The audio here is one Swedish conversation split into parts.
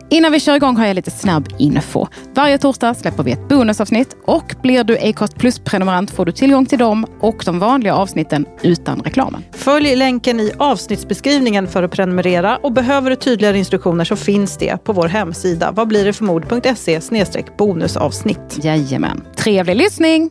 Innan vi kör igång har jag lite snabb info. Varje torsdag släpper vi ett bonusavsnitt och blir du Acast Plus-prenumerant får du tillgång till dem och de vanliga avsnitten utan reklamen. Följ länken i avsnittsbeskrivningen för att prenumerera och behöver du tydligare instruktioner så finns det på vår hemsida vadblirdetförmod.se/bonusavsnitt. Jajamän. Trevlig lyssning!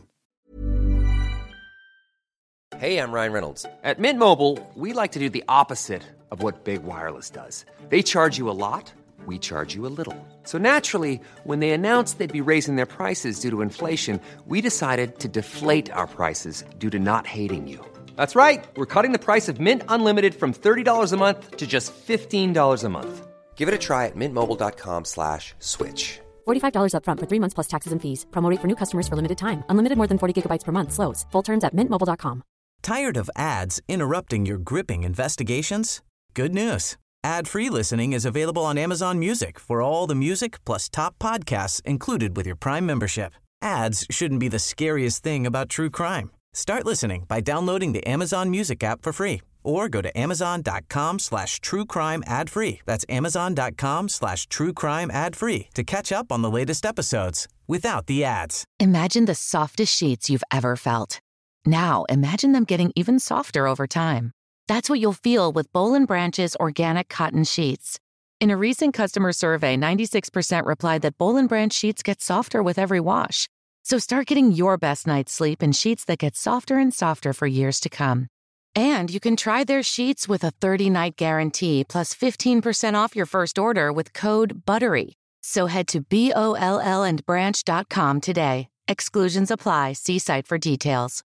Hey, I'm Ryan Reynolds. At Mint Mobile, we like to do the opposite of what Big Wireless does. They charge you a lot, we charge you a little. So naturally, when they announced they'd be raising their prices due to inflation, we decided to deflate our prices due to not hating you. That's right. We're cutting the price of Mint Unlimited from $30 a month to just $15 a month. Give it a try at mintmobile.com/switch. $45 up front for 3 months plus taxes and fees. Promo rate for new customers for limited time. Unlimited more than 40 gigabytes per month. Slows full terms at mintmobile.com. Tired of ads interrupting your gripping investigations? Good news. Ad-free listening is available on Amazon Music for all the music plus top podcasts included with your Prime membership. Ads shouldn't be the scariest thing about true crime. Start listening by downloading the Amazon Music app for free or go to amazon.com/truecrime ad-free. That's amazon.com/truecrime ad-free to catch up on the latest episodes without the ads. Imagine the softest sheets you've ever felt. Now, imagine them getting even softer over time. That's what you'll feel with Boll & Branch's organic cotton sheets. In a recent customer survey, 96% replied that Boll & Branch sheets get softer with every wash. So start getting your best night's sleep in sheets that get softer and softer for years to come. And you can try their sheets with a 30-night guarantee plus 15% off your first order with code BUTTERY. So head to BOLLandbranch.com today. Exclusions apply. See site for details.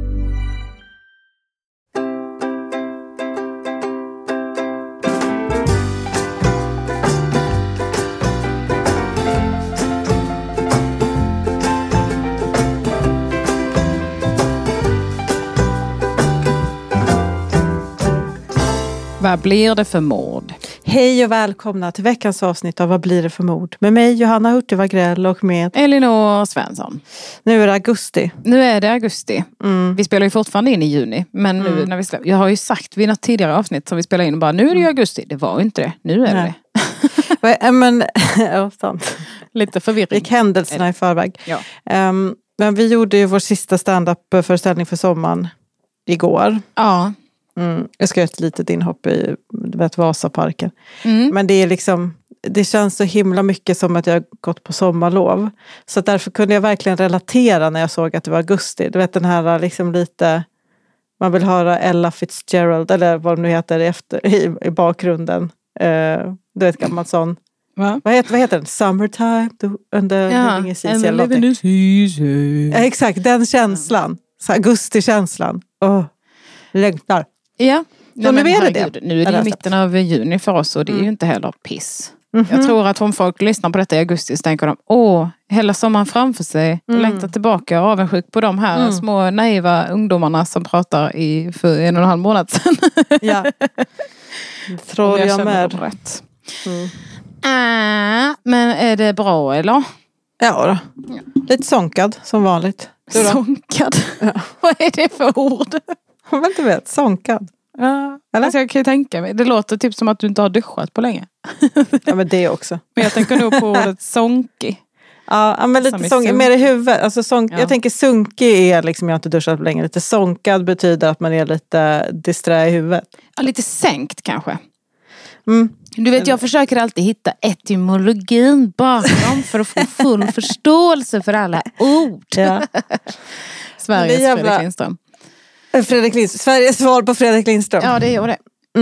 Vad blir det för mord? Hej och välkomna till veckans avsnitt av Vad blir det för mord? Med mig Johanna Hurtig Wagrell och med Elinor Svensson. Nu är det augusti. Vi spelar ju fortfarande in i juni. Men nu när vi jag har ju sagt vid något tidigare avsnitt som vi spelar in bara nu är det ju augusti. Det var ju inte det. Nu är det det. Men, ja, sant. Lite förvirring. Gick händelserna i förväg. Ja. Men vi gjorde ju vår sista stand-up-föreställning för sommaren igår. Ja. Jag ska göra ett litet inhopp i Vasaparken. Men det är liksom, det känns så himla mycket som att jag har gått på sommarlov. Så därför kunde jag verkligen relatera när jag såg att det var augusti. Du vet den här liksom lite, man vill höra Ella Fitzgerald eller vad det nu heter i bakgrunden. Du vet gammal sån. Va? Vad heter den? Summertime and the living is easy. Ja, exakt, den känslan. Så augusti-känslan. Längtar. Ja. Så nu är det. Nu är det mitten av juni för oss och det är ju inte heller piss. Jag tror att om folk lyssnar på detta i augusti så tänker de, hela sommaren framför sig. Längtar tillbaka och avundsjuk på de här små naiva ungdomarna som pratar för 1,5 månad sedan. Ja. Det tror jag med. Rätt. Men är det bra eller? Ja då. Lite sonkad som vanligt. Sonkad? Ja. Vad är det för ord? Jag vet inte vet, sonkad. Ja, alltså jag kan ju tänka mig. Det låter typ som att du inte har duschat på länge. Ja, men det också. Men jag tänker nog på ordet sonkig. Ja, men lite sonkig, mer i huvudet. Alltså jag tänker sunkig är liksom, jag har inte duschat på länge. Lite sonkad betyder att man är lite disträ i huvudet. Ja, lite sänkt kanske. Du vet, jag försöker alltid hitta etymologin bakom för att få full förståelse för alla ord. Ja. Sveriges Fredrik Lindström. Sveriges svar på Fredrik Lindström. Ja, det gör det.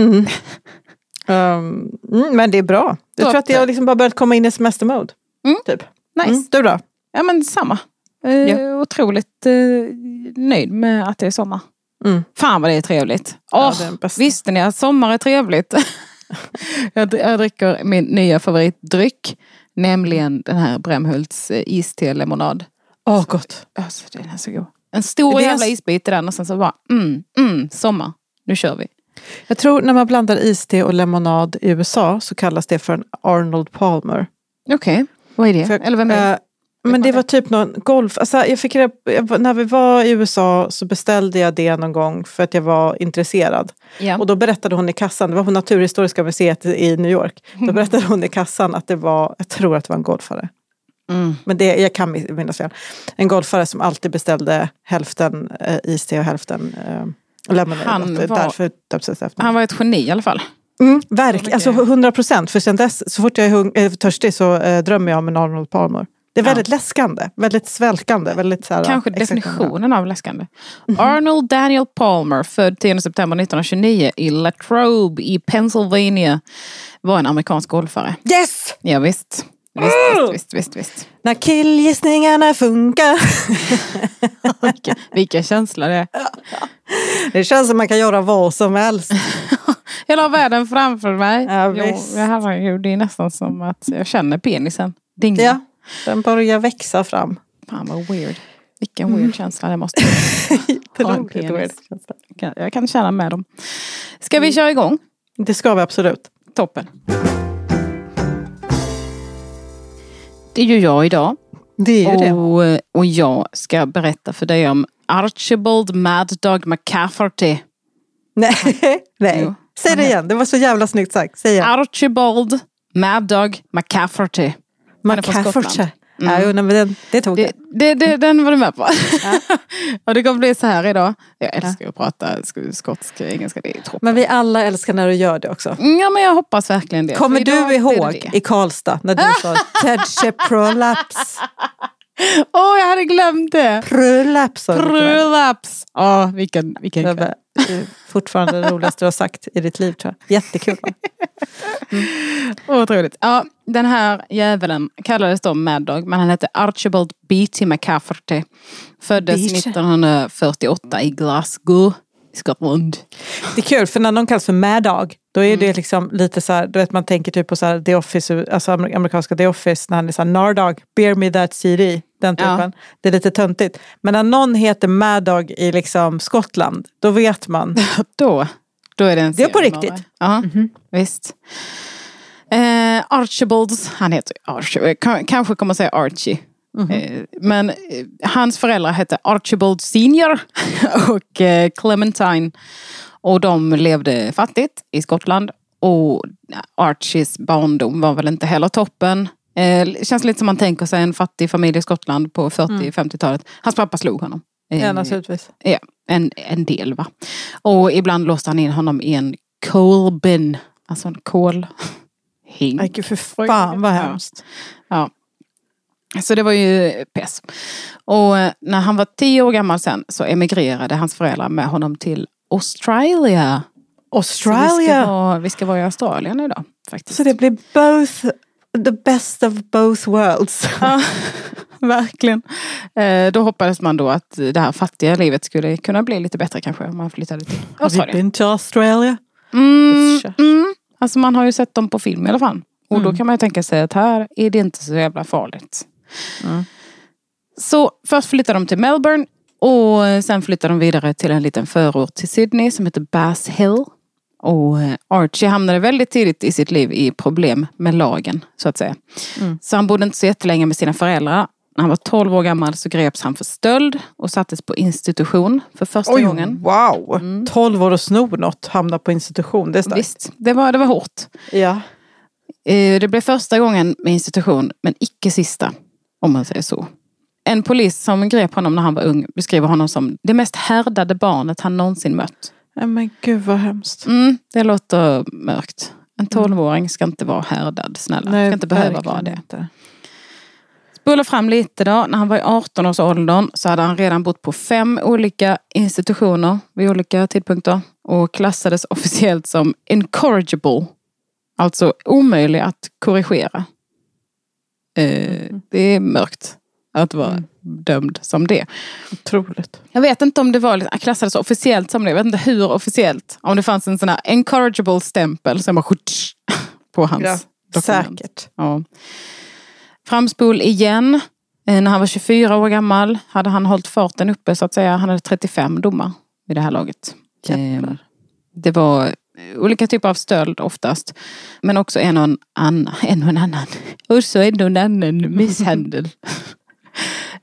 Men det är bra. Jag tror att jag liksom bara börjat komma in i semestermode. Typ. Nice. Du då? Ja, men samma. Otroligt nöjd med att det är sommar. Fan vad det är trevligt. Visste ni att sommar är trevligt? Jag dricker min nya favoritdryck. Nämligen den här Brämhults iste-lemonad. Gott. Alltså, den är så god. En stor jävla isbit i den och sen så bara sommar. Nu kör vi. Jag tror när man blandar iste och lemonad i USA så kallas det för en Arnold Palmer. Okej. Vad är det? Eller vem är det? Men det var typ någon golf. Alltså när vi var i USA så beställde jag det någon gång för att jag var intresserad. Ja. Och då berättade hon i kassan, det var på Naturhistoriska museet i New York. Då berättade hon i kassan att det var, jag tror att det var en golfare. Men jag kan minnas fel. En golfare som alltid beställde hälften iste och hälften lemonade. Han var ett geni i alla fall. Alltså 100%. För sen dess, så fort jag är törstig så drömmer jag om en Arnold Palmer. Det är väldigt läskande, väldigt svälkande. Väldigt, så här, kanske definitionen av läskande. Arnold Daniel Palmer, född 10 september 1929 i Latrobe i Pennsylvania, var en amerikansk golfare. Yes! Ja, visst. Visst. När killgissningarna funkar. Vilka känslor det är. Det känns som man kan göra vad som helst. Hela världen framför mig. Ja, visst. Herregud, det är nästan som att jag känner penisen. Dinga. Ja, den börjar växa fram. Fan vad weird. Vilken weird känsla det måste vara. Jag kan känna med dem. Ska vi köra igång? Det ska vi absolut. Toppen. Det är ju jag idag. Det är det. Och jag ska berätta för dig om Archibald Mad Dog McCafferty. Nej. Jo. Säg det igen, det var så jävla snyggt sagt. Säg igen. Archibald Mad Dog McCafferty. McCafferty. Ja, men det tog det. Den var du med på. Ja. Och det kommer bli så här idag. Jag älskar att prata skotska, engelska. Det är toppen. Men vi alla älskar när du gör det också. Ja, men jag hoppas verkligen det. Kommer du ihåg i Karlstad när du sa Ted Prolaps? Jag hade glömt det. Prolaps. Vilken fortfarande det roligaste du har sagt i ditt liv, tror jag. Jättekul. Otroligt. Ja, den här jäveln kallades då Mad Dog, men han hette Archibald Beatty McCafferty. Föddes 1948 i Glasgow, i Skottland. Det är kul, för när någon kallas för Mad Dog, då är det liksom lite så här, du vet, man tänker typ på så här The Office, alltså amerikanska The Office, när han är så här, Nardog, bear me that CD, den typen. Ja. Det är lite töntigt. Men när någon heter Mad Dog i liksom Skottland, då vet man. Då är det en serie. Det är på riktigt. Ja, visst. Archibalds, han heter Archie, kanske kommer att säga Archie. Men hans föräldrar hette Archibald Senior och Clementine. Och de levde fattigt i Skottland. Och Archies barndom var väl inte heller toppen. Känns lite som man tänker sig en fattig familj i Skottland på 40-50-talet. Hans pappa slog honom. Ja, naturligtvis. Ja, en del, va. Och ibland låste han in honom i en coal bin. Alltså en kolhing. Nej, gud, för fan vad hemskt. Ja. Så det var ju pess. Och när han var 10 år gammal sen så emigrerade hans föräldrar med honom till Australia. Vi ska vara i Australien idag, faktiskt. Så det blir the best of both worlds. Ja, verkligen. Då hoppades man då att det här fattiga livet skulle kunna bli lite bättre kanske om man flyttade till Australien. Have you been to Australia? Alltså man har ju sett dem på film i alla fall. Och då kan man ju tänka sig att här är det inte så jävla farligt. Så först flyttade de till Melbourne. Och sen flyttade de vidare till en liten förort till Sydney som heter Bass Hill. Och Archie hamnade väldigt tidigt i sitt liv i problem med lagen, så att säga. Så han bodde inte så jättelänge med sina föräldrar. När han var 12 år gammal så greps han för stöld och sattes på institution för första gången. Wow! 12 år och snor något, hamna på institution, det är starkt. Visst, det var hårt. Ja. Det blev första gången med institution, men icke sista, om man säger så. En polis som grep honom när han var ung beskriver honom som det mest härdade barnet han någonsin mött. Men gud vad hemskt. Det låter mörkt. En 12-åring ska inte vara härdad, snälla. Nej, ska inte behöva vara det. Inte. Spola fram lite då. När han var i 18 års åldern så hade han redan bott på 5 olika institutioner vid olika tidpunkter. Och klassades officiellt som incorrigible. Alltså omöjlig att korrigera. Det är mörkt att vara dömd som det. Otroligt. Jag vet inte om det var klassades officiellt som det. Jag vet inte hur officiellt. Om det fanns en sån här incorrigible stämpel som var på hans dokument. Säkert. Ja. Framspol igen. När han var 24 år gammal hade han hållit farten uppe, så att säga. Han hade 35 domar i det här laget. Det var olika typer av stöld oftast. Men också en och en annan. Och så en och en annan misshandel.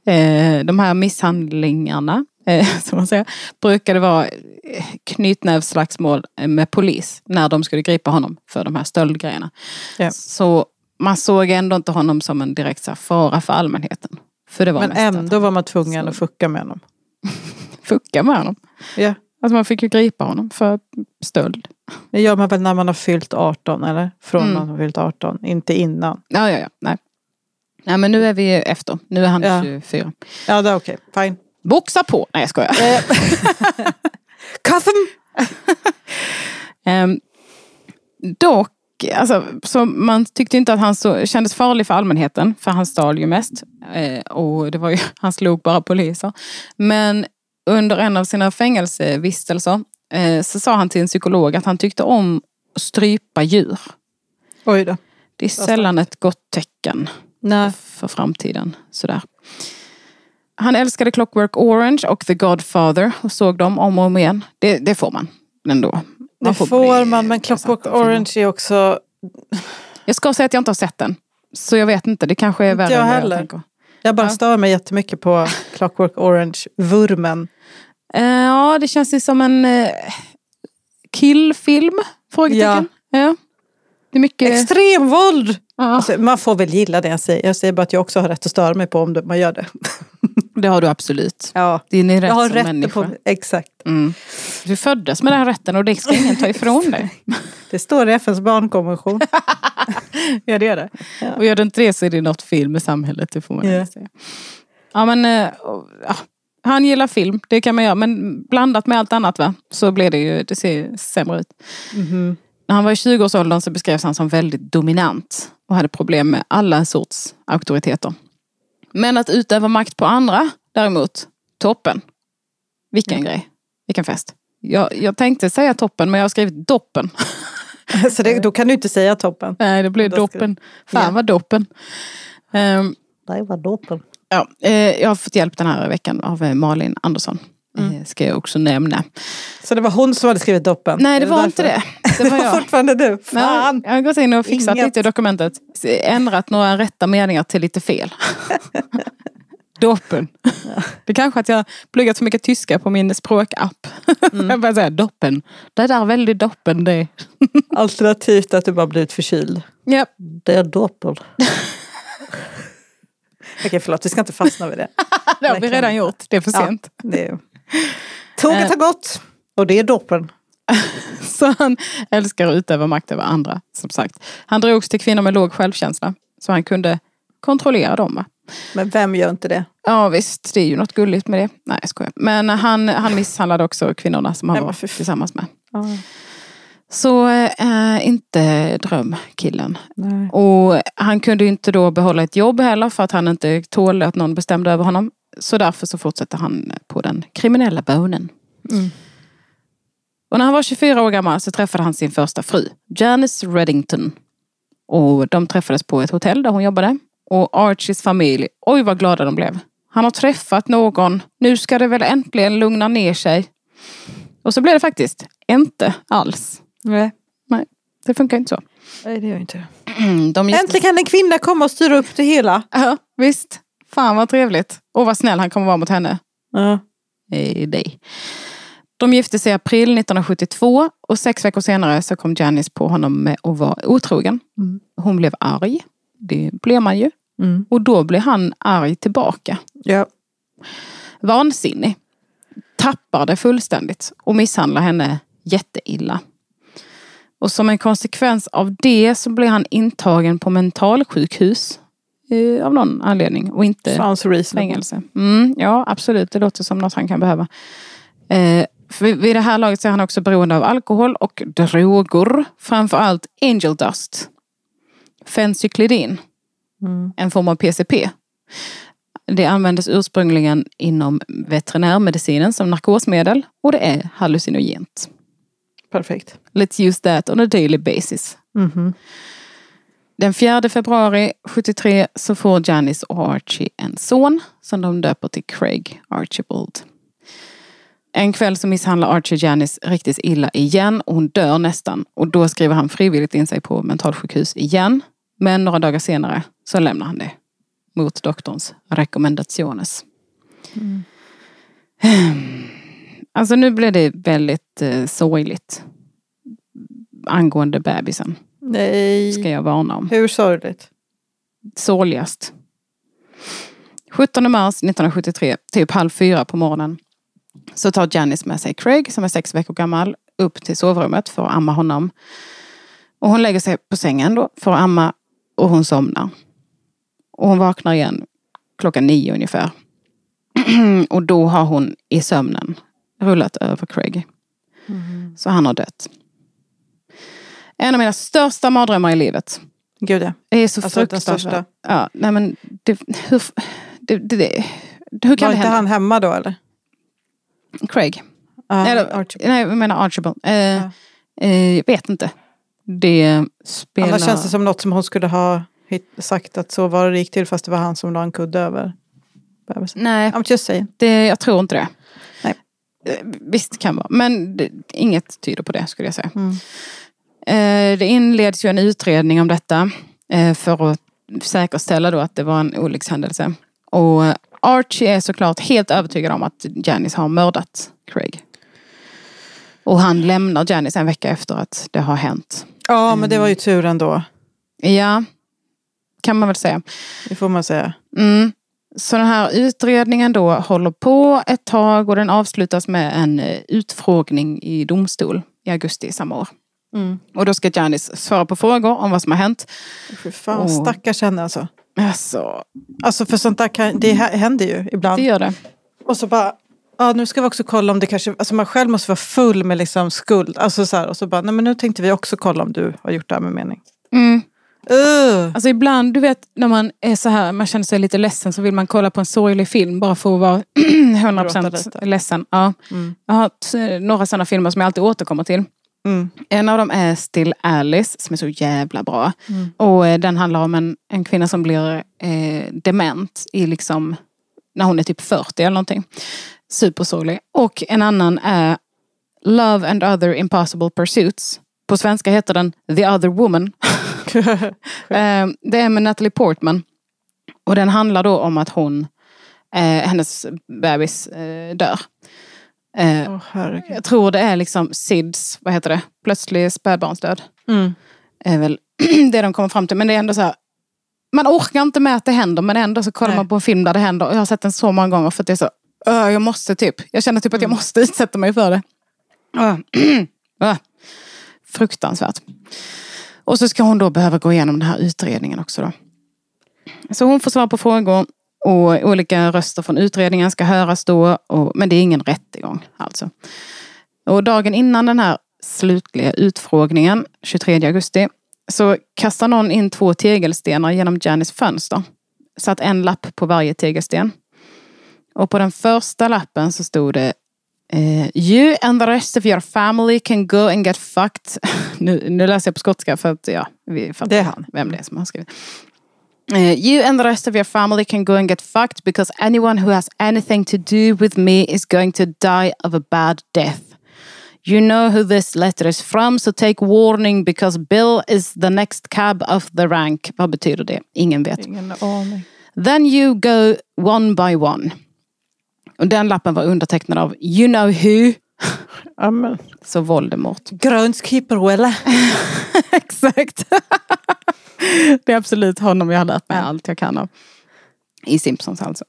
De här misshandlingarna, som man säger, brukade vara knytnävsslagsmål med polis när de skulle gripa honom för de här stöldgrejerna. Ja. Så man såg ändå inte honom som en direkt så här, fara för allmänheten. För det var men ändå var man tvungen att fucka med honom. Fucka med honom? Ja. Alltså man fick ju gripa honom för stöld. Det gör man väl när man har fyllt 18 eller? Från man har fyllt 18, inte innan. Ja. Nej, men nu är vi efter. Nu är han 24. Ja, det är okej. Fine. Boxa på! Nej, jag skojar. Kaffem! Dock, alltså, så man tyckte inte att han kändes farlig för allmänheten. För han stal ju mest. Och det var ju, han slog bara poliser. Men under en av sina fängelsevistelser så sa han till en psykolog att han tyckte om att strypa djur. Oj då. Det är sällan ett gott tecken för framtiden. Sådär. Han älskade Clockwork Orange och The Godfather och såg dem om och om igen. Det får man ändå. Det får man, men Clockwork Orange är också... Jag ska säga att jag inte har sett den. Så jag vet inte, det kanske är värre än jag tänker. Jag bara stör mig jättemycket på Clockwork Orange-vurmen. Ja, det känns ju som en killfilm. Frågetecken. Ja. Det är mycket... Extremvåld! Ja. Alltså, man får väl gilla det jag säger. Jag säger bara att jag också har rätt att störa mig på om man gör det. Det har du absolut. Ja. Det är rätt jag har som rätt människa. Exakt. Mm. Du föddes med den här rätten och det ska ingen ta ifrån dig. Det står i FNs barnkonvention. Ja, det är det. Ja. Och gör det inte det så är det något fel med samhället, det får man säga. Ja, men han gillar film, det kan man göra. Men blandat med allt annat så blir det ser sämre ut. Mm-hmm. När han var i 20-årsåldern så beskrevs han som väldigt dominant och hade problem med alla sorts auktoriteter. Men att utöva makt på andra, däremot, toppen. Vilken grej. Vilken fest. Jag tänkte säga toppen, men jag har skrivit doppen. Så då kan du inte säga toppen. Nej, det blir doppen. Fan vad doppen. Det var doppen. Ja, jag har fått hjälp den här veckan av Malin Andersson. Ska jag också nämna. Så det var hon som hade skrivit doppen? Nej, det var inte det. Det var jag. Fortfarande du. Fan. Jag har gått in och fixat lite i dokumentet. Ändrat några rätta meningar till lite fel. Doppen. Det kanske att jag pluggat för mycket tyska på min språkapp. Jag bara säga doppen. Det där är väldigt doppen det. Alternativt att du bara blivit förkyld. Yep. Det är doppen. Okej, förlåt, vi ska inte fastna vid det. Det har vi redan gjort, det är för sent. Tåget har gått och det är doppen. Så han älskar att utöva makt över andra, som sagt. Han drogs till kvinnor med låg självkänsla, så han kunde kontrollera dem. Va? Men vem gör inte det? Ja visst, det är ju något gulligt med det. Nej, jag skojar. Men han misshandlade också kvinnorna som han var tillsammans med. Så inte drömkillen. Nej. Och han kunde ju inte då behålla ett jobb heller för att han inte tålde att någon bestämde över honom. Så därför så fortsätter han på den kriminella banan. Och när han var 24 år gammal så träffade han sin första fru, Janice Reddington. Och de träffades på ett hotell där hon jobbade. Och Archies familj, oj vad glada de blev. Han har träffat någon, nu ska det väl äntligen lugna ner sig. Och så blev det faktiskt inte alls. Nej, det funkar inte så. Nej, det gör inte. Äntligen kan en kvinna komma och styra upp det hela. Ja, visst. Fan vad trevligt. Och vad snäll han kommer vara mot henne. Ja. Dig. De gifte sig i april 1972 och 6 veckor senare så kom Janice på honom med att vara otrogen. Hon blev arg. Det blev man ju. Och då blev han arg tillbaka. Ja. Vansinnig. Tappar det fullständigt och misshandlar henne jätteilla. Och som en konsekvens av det så blev han intagen på mentalsjukhus av någon anledning och inte fängelse. Ja, absolut. Det låter som något han kan behöva. För vid det här laget så är han också beroende av alkohol och droger. Framförallt angel dust. Fencyklidin. En form av PCP. Det användes ursprungligen inom veterinärmedicinen som narkosmedel och det är hallucinogent. Perfekt. Let's use that on a daily basis. Den 4 februari 73 så får Janice och Archie en son som de döper till Craig Archibald. En kväll så misshandlar Archie Janice riktigt illa igen och hon dör nästan. Och då skriver han frivilligt in sig på mentalsjukhus igen. Men några dagar senare så lämnar han det. mot doktorns rekommendationer. Alltså nu blev det väldigt sorgligt angående bebisen. Nej. Ska jag varna om. Hur sorgligt? Sorgligast. 17 mars 1973, typ 3:30 på morgonen, så tar Janice med sig Craig, som är 6 veckor gammal, upp till sovrummet för att amma honom. Och hon lägger sig på sängen då för att amma och hon somnar. Och hon vaknar igen 9:00 ungefär. Och då har hon i sömnen rullat över Craig. Så han har dött. En av mina största mardrömmar i livet. Gud ja. Det är så fruktansvärt. Ja, nej men hur kan det hända? Var inte han hemma då eller? Craig. Nej, jag menar Archibald. Jag vet inte. Det spelar... Annars känns det som något som hon skulle ha sagt att så var det gick till, fast det var han som la en kudde över. Nej, I'm just saying. Jag tror inte det. Nej. Visst kan vara. Men inget tyder på det, skulle jag säga. Det inleds ju en utredning om detta för att säkerställa då att det var en olyckshändelse. Och Archie är såklart helt övertygad om att Janice har mördat Craig. Och han lämnar Janice en vecka efter att det har hänt. Ja, men det var ju tur ändå. Ja, kan man väl säga. Det får man säga. Så den här utredningen då håller på ett tag och den avslutas med en utfrågning i domstol i augusti samma år. Och då ska Janice svara på frågor om vad som har hänt. För fan, stackars henne alltså. Alltså för sånt där det händer ju ibland. Det gör det. Och så bara, nu ska vi också kolla om det kanske, alltså man själv måste vara full med liksom skuld. Alltså så här, och så bara, nej men nu tänkte vi också kolla om du har gjort det här med mening. Alltså ibland, du vet, när man är så här, man känner sig lite ledsen, så vill man kolla på en sorglig film bara för att vara 100% ledsen. Ja. Jag har några sådana filmer som jag alltid återkommer till. En av dem är Still Alice, som är så jävla bra. Och den handlar om en kvinna som blir dement i liksom, när hon är typ 40 eller någonting. Supersorglig. Och en annan är Love and Other Impossible Pursuits. På svenska heter den The Other Woman. Det är med Natalie Portman. Och den handlar då om att hennes bebis dör. Jag tror det är liksom SIDS, vad heter det? Plötslig spädbarnsdöd. Är väl det de kommer fram till. Men det är ändå så här, man orkar inte med att det händer, men ändå så kollar man på en film där det händer. Och jag har sett den så många gånger för att det är så, jag känner typ att jag måste utsätta mig för det. Fruktansvärt. Och så ska hon då behöva gå igenom den här utredningen också då. Så hon får svara på frågor och olika röster från utredningen ska höras då. Men det är ingen rättegång alltså. Och dagen innan den här slutliga utfrågningen, 23 augusti, så kastar någon in 2 tegelstenar genom Janice fönster. Satt en lapp på varje tegelsten. Och på den första lappen så stod det You and the rest of your family can go and get fucked. Nu läser jag på skotska för att vi fattar det är han. Vem det är som har skrivit. You and the rest of your family can go and get fucked because anyone who has anything to do with me is going to die of a bad death. You know who this letter is from, so take warning because Bill is the next cab of the rank. Vad betyder det? Ingen vet. Ingen aning. Then you go one by one. Och den lappen var undertecknad av You know who. Amen. Så Voldemort. Groundskeeper Wella. Exakt. Det är absolut honom jag har lärt mig allt jag kan av. I Simpsons alltså.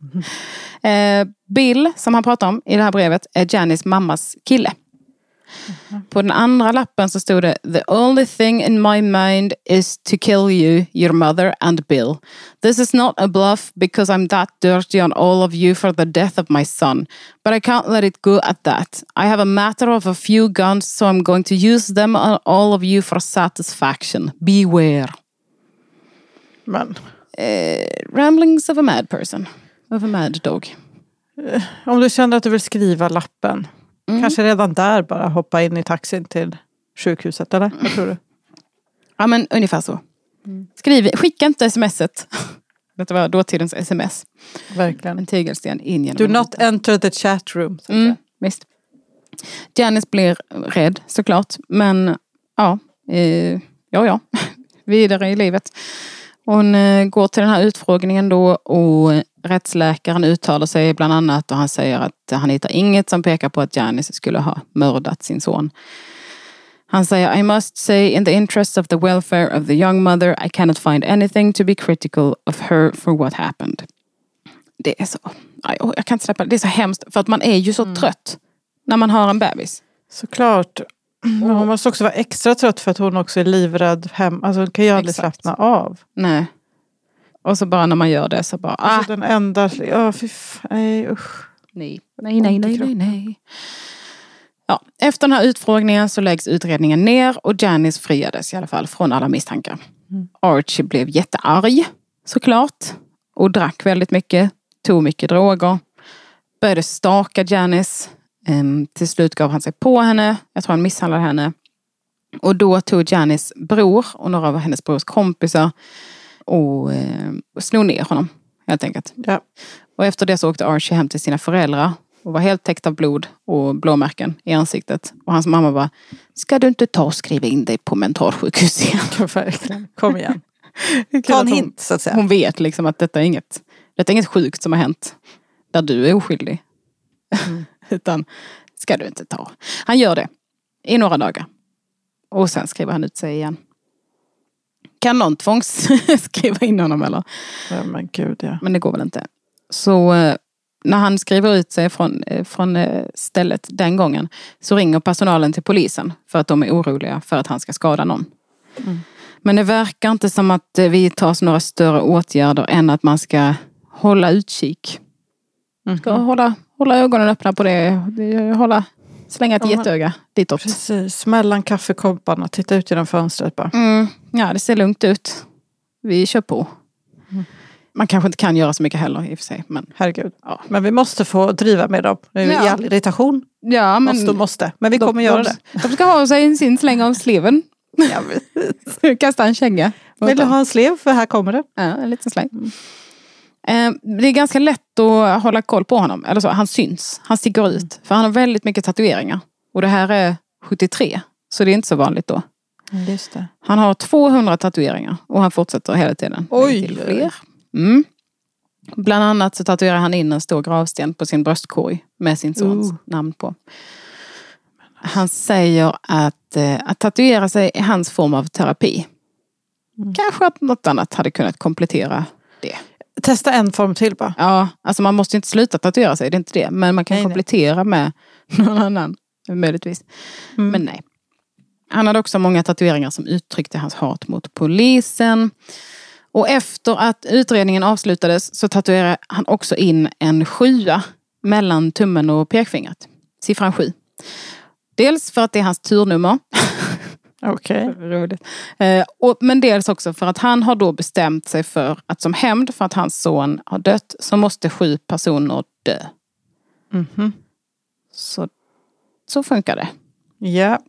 Bill, som han pratar om i det här brevet, är Janice mammas kille. På den andra lappen så stod det The only thing in my mind is to kill you, your mother and Bill. This is not a bluff because I'm that dirty on all of you for the death of my son. But I can't let it go at that. I have a matter of a few guns so I'm going to use them on all of you for satisfaction. Beware. Men. Ramblings of a mad person. Of a mad dog. Om du känner att du vill skriva lappen. Kanske redan där bara hoppa in i taxin till sjukhuset, eller? Vad tror du? Ja, men ungefär så. Skicka inte smset. Det var dåtidens sms. Verkligen. En tegelsten in genom. Do not enter the chat room. Visst. Janice blir rädd, såklart. Men ja. Vidare i livet. Hon går till den här utfrågningen då och rättsläkaren uttalar sig bland annat och han säger att han hittar inget som pekar på att Janice skulle ha mördat sin son. Han säger, I must say in the interest of the welfare of the young mother I cannot find anything to be critical of her for what happened. Det är så, jag kan inte släppa det. Det är så hemskt för att man är ju så trött när man har en bebis. Såklart. Men hon måste också vara extra trött för att hon också är livrädd hem. Alltså hon kan ju aldrig slappna av. Nej. Och så bara när man gör det så bara... Alltså den enda... Nej, usch. Nej. Ja, efter den här utfrågningen så läggs utredningen ner och Janice friades i alla fall från alla misstankar. Archie blev jättearg såklart och drack väldigt mycket, tog mycket droger, började staka Janice. Till slut gav han sig på henne, jag tror han misshandlade henne. Och då tog Janice bror och några av hennes brors kompisar och slog ner honom helt enkelt. Ja. Och efter det så åkte Archie hem till sina föräldrar och var helt täckt av blod och blåmärken i ansiktet. Och hans mamma bara, ska du inte ta och skriva in dig på mentalsjukhus igen? Kom igen. Ta en hint så att säga. Hon vet liksom att detta är inget sjukt som har hänt där du är oskyldig. Utan ska du inte ta. Han gör det i några dagar. Och sen skriver han ut sig igen. Kan någon skriva in honom eller? Ja, men gud ja. Men det går väl inte. Så när han skriver ut sig från stället den gången så ringer personalen till polisen för att de är oroliga för att han ska skada någon. Men det verkar inte som att vi tar några större åtgärder än att man ska hålla utkik. Ska hålla ögonen öppna på det. Slänga ett getöga ditåt. Precis, mellan kaffekopparna. Titta ut genom fönstret bara. Ja, det ser lugnt ut. Vi kör på. Man kanske inte kan göra så mycket heller i och för sig. Men, herregud. Ja. Men vi måste få driva med dem. I all irritation. Ja, men måste. Men vi kommer göra det. De ska ha sig sin släng av sleven. Ja, kasta en känga. Vill du ha en slev? För här kommer det. Ja, en liten släng. Det är ganska lätt att hålla koll på honom. Eller så, han syns. Han sticker ut. För han har väldigt mycket tatueringar. Och det här är 73. Så det är inte så vanligt då. Just det. Han har 200 tatueringar. Och han fortsätter hela tiden. Oj! Fler. Bland annat så tatuerar han in en stor gravsten på sin bröstkorg. Med sin sons namn på. Han säger att tatuera sig är hans form av terapi. Kanske att något annat hade kunnat komplettera det. Testa en form till bara. Ja, alltså man måste inte sluta tatuera sig, det är inte det. Men man kan komplettera med någon annan, möjligtvis. Men nej. Han hade också många tatueringar som uttryckte hans hat mot polisen. Och efter att utredningen avslutades så tatuerade han också in en 7 mellan tummen och pekfingret. Siffran 7. Dels för att det är hans turnummer. Okej. Roligt. Men dels också för att han har då bestämt sig för att som hämnd för att hans son har dött så måste 7 personer dö. Så funkar det. Ja.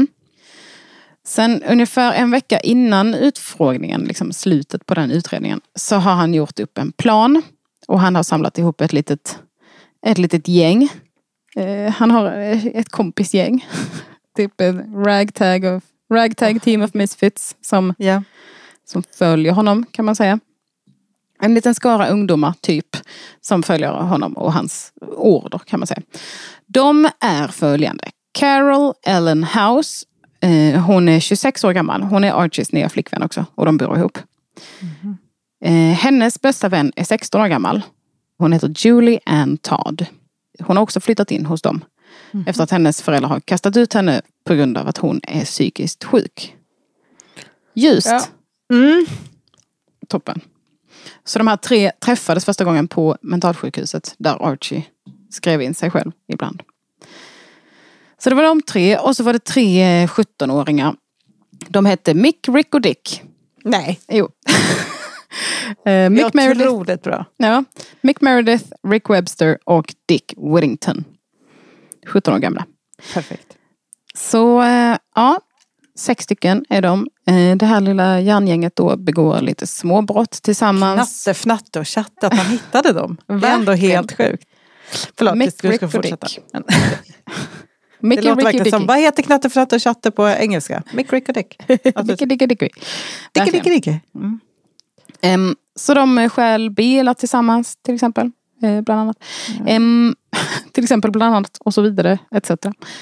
Sen ungefär en vecka innan utfrågningen, liksom slutet på den utredningen, så har han gjort upp en plan. Och han har samlat ihop ett litet gäng. Han har ett kompisgäng. Typ en ragtag team of misfits som följer honom, kan man säga. En liten skara ungdomar typ som följer honom och hans order, kan man säga. De är följande. Carol Ellen House. Hon är 26 år gammal. Hon är Archies nya flickvän också. Och de bor ihop. Hennes bästa vän är 16 år gammal. Hon heter Julie Ann Todd. Hon har också flyttat in hos dem. Efter att hennes föräldrar har kastat ut henne på grund av att hon är psykiskt sjuk. Just. Ja. Toppen. Så de här 3 träffades första gången på mentalsjukhuset där Archie skrev in sig själv ibland. Så det var de 3 och så var det 3 17-åringar. De hette Mick, Rick och Dick. Nej. Jo. Mick Meredith. Roligt bra. Ja. Mick Meredith, Rick Webster och Dick Whittington. 17 år gamla. Perfekt. Så 6 stycken är de. Det här lilla järngänget då begår lite småbrott tillsammans. Fnatte och chatte att man hittade dem. Det är ändå helt sjukt. Förlåt, Mick, du ska fortsätta. Det låter verkligen som, vad heter knatte, fnatte och chatte på engelska? Mick, Rick och Dick. Dick. Dick. Så de stjäl bilar tillsammans till exempel. Bland annat. Till exempel bland annat och så vidare etc.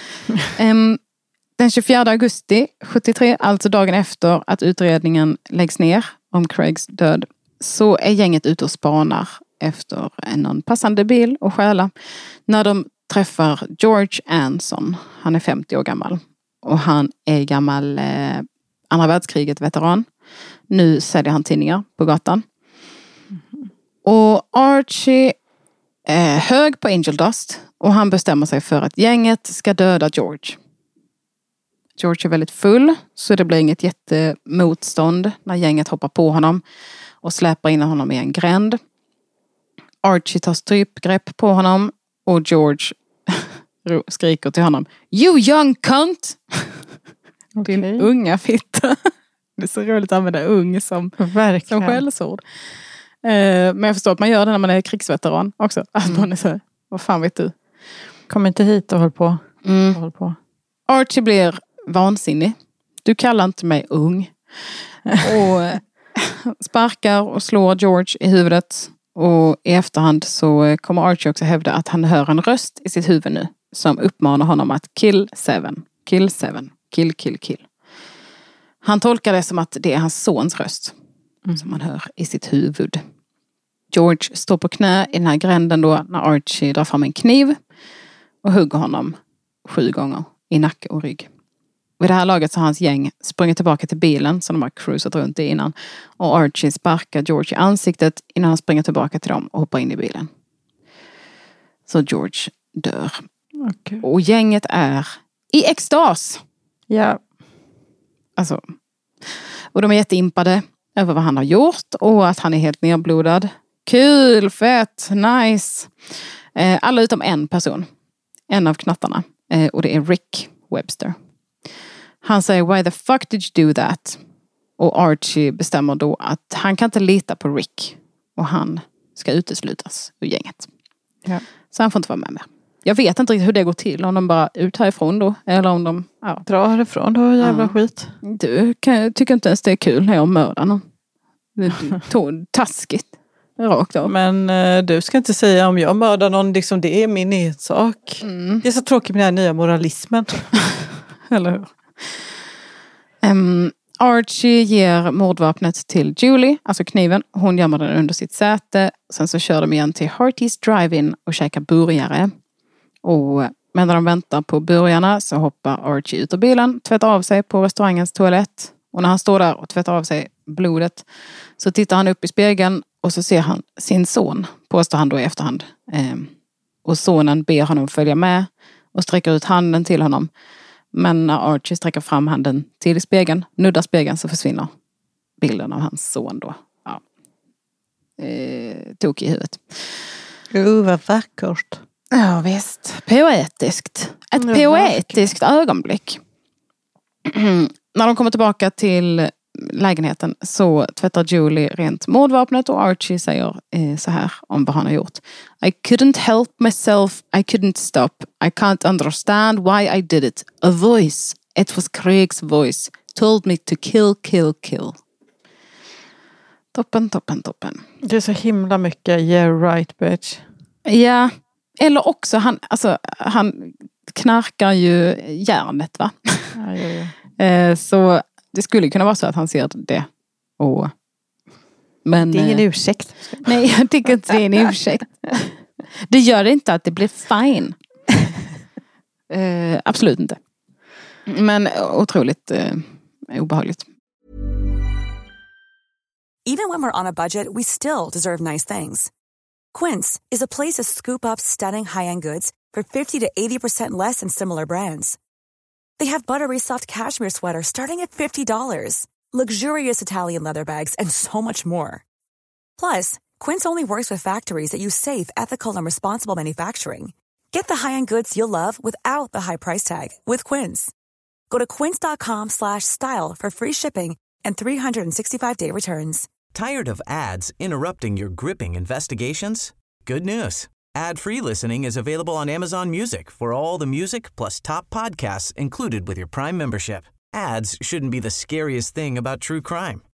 Den 24 augusti 73, alltså dagen efter att utredningen läggs ner om Craigs död, så är gänget ute och spanar efter någon passande bil och stjäla när de träffar George Anson. Han är 50 år gammal och han är gammal andra världskriget veteran. Nu säljer han tidningar på gatan. Och Archie är hög på Angel Dust och han bestämmer sig för att gänget ska döda George. George är väldigt full så det blir inget jättemotstånd när gänget hoppar på honom och släpar in honom i en gränd. Archie tar strypgrepp på honom och George skriker till honom: "You young cunt!" Din unga fitta. Det är så roligt att använda ung som skällsord. Men jag förstår att man gör det när man är krigsveteran också. Att man är så, vad fan vet du? Kom inte hit och håll på. Archie blir vansinnig. Du kallar inte mig ung. Och sparkar och slår George i huvudet. Och i efterhand så kommer Archie också hävda att han hör en röst i sitt huvud nu som uppmanar honom att kill seven, kill seven, kill, kill, kill. Han tolkar det som att det är hans sons röst som han hör i sitt huvud. George står på knä i den här gränden då när Archie drar fram en kniv och hugger honom 7 gånger i nacke och rygg. Vid det här laget så har hans gäng sprungit tillbaka till bilen som de har cruisat runt i innan. Och Archie sparkar George i ansiktet innan han springer tillbaka till dem och hoppar in i bilen. Så George dör. Okay. Och gänget är i extas. Ja. Alltså. Och de är jätteimpade över vad han har gjort och att han är helt nerblodad. Kul, fett, nice. Alla utom en person. En av knattarna. Och det är Rick Webster. Han säger, "Why the fuck did you do that?" Och Archie bestämmer då att han kan inte lita på Rick. Och han ska uteslutas ur gänget. Ja. Så han får inte vara med mer. Jag vet inte riktigt hur det går till. Om de bara ut härifrån då. Eller om de drar härifrån då, jävla skit. Du tycker inte ens det är kul när jag mördar någon. Det är taskigt. Rakt av. Men du ska inte säga om jag mördar någon. Liksom, det är min ensak. Det är så tråkigt med den här nya moralismen. Eller hur? Archie ger mordvapnet till Julie, alltså kniven. Hon gömmer den under sitt säte. Sen så kör de igen till Hartys Drive-In och käkar burgare. Men när de väntar på burgarna så hoppar Archie ut ur bilen, tvättar av sig på restaurangens toalett. Och när han står där och tvättar av sig blodet så tittar han upp i spegeln och så ser han sin son, påstår han då i efterhand. Och sonen ber honom följa med och sträcker ut handen till honom. Men när Archie sträcker fram handen till spegeln, nuddar spegeln, så försvinner bilden av hans son då. Ja. Tog i huvudet. Vad vackert. Ja visst, poetiskt. Ett poetiskt ögonblick. När de kommer tillbaka till lägenheten så tvättar Julie rent mordvapnet och Archie säger så här om vad han har gjort. I couldn't help myself, I couldn't stop, I can't understand why I did it. A voice, it was Craigs voice, told me to kill, kill, kill. Toppen, toppen, toppen. Det är så himla mycket, yeah right bitch. Ja, eller också han knarkar ju järnet va? Ja. Så det skulle kunna vara så att han ser det. Men det är ingen ursäkt. Nej, jag tycker inte det är en ursäkt. Det gör det inte att det blir fine. Absolut inte. Men otroligt obehagligt. Even when we're on a budget, we still deserve nice things. Quince is a place to scoop up stunning high-end goods for 50 to 80% less than similar brands. They have buttery soft cashmere sweaters starting at $50, luxurious Italian leather bags, and so much more. Plus, Quince only works with factories that use safe, ethical, and responsible manufacturing. Get the high-end goods you'll love without the high price tag with Quince. Go to quince.com/style for free shipping and 365-day returns. Tired of ads interrupting your gripping investigations? Good news. Ad-free listening is available on Amazon Music for all the music plus top podcasts included with your Prime membership. Ads shouldn't be the scariest thing about true crime.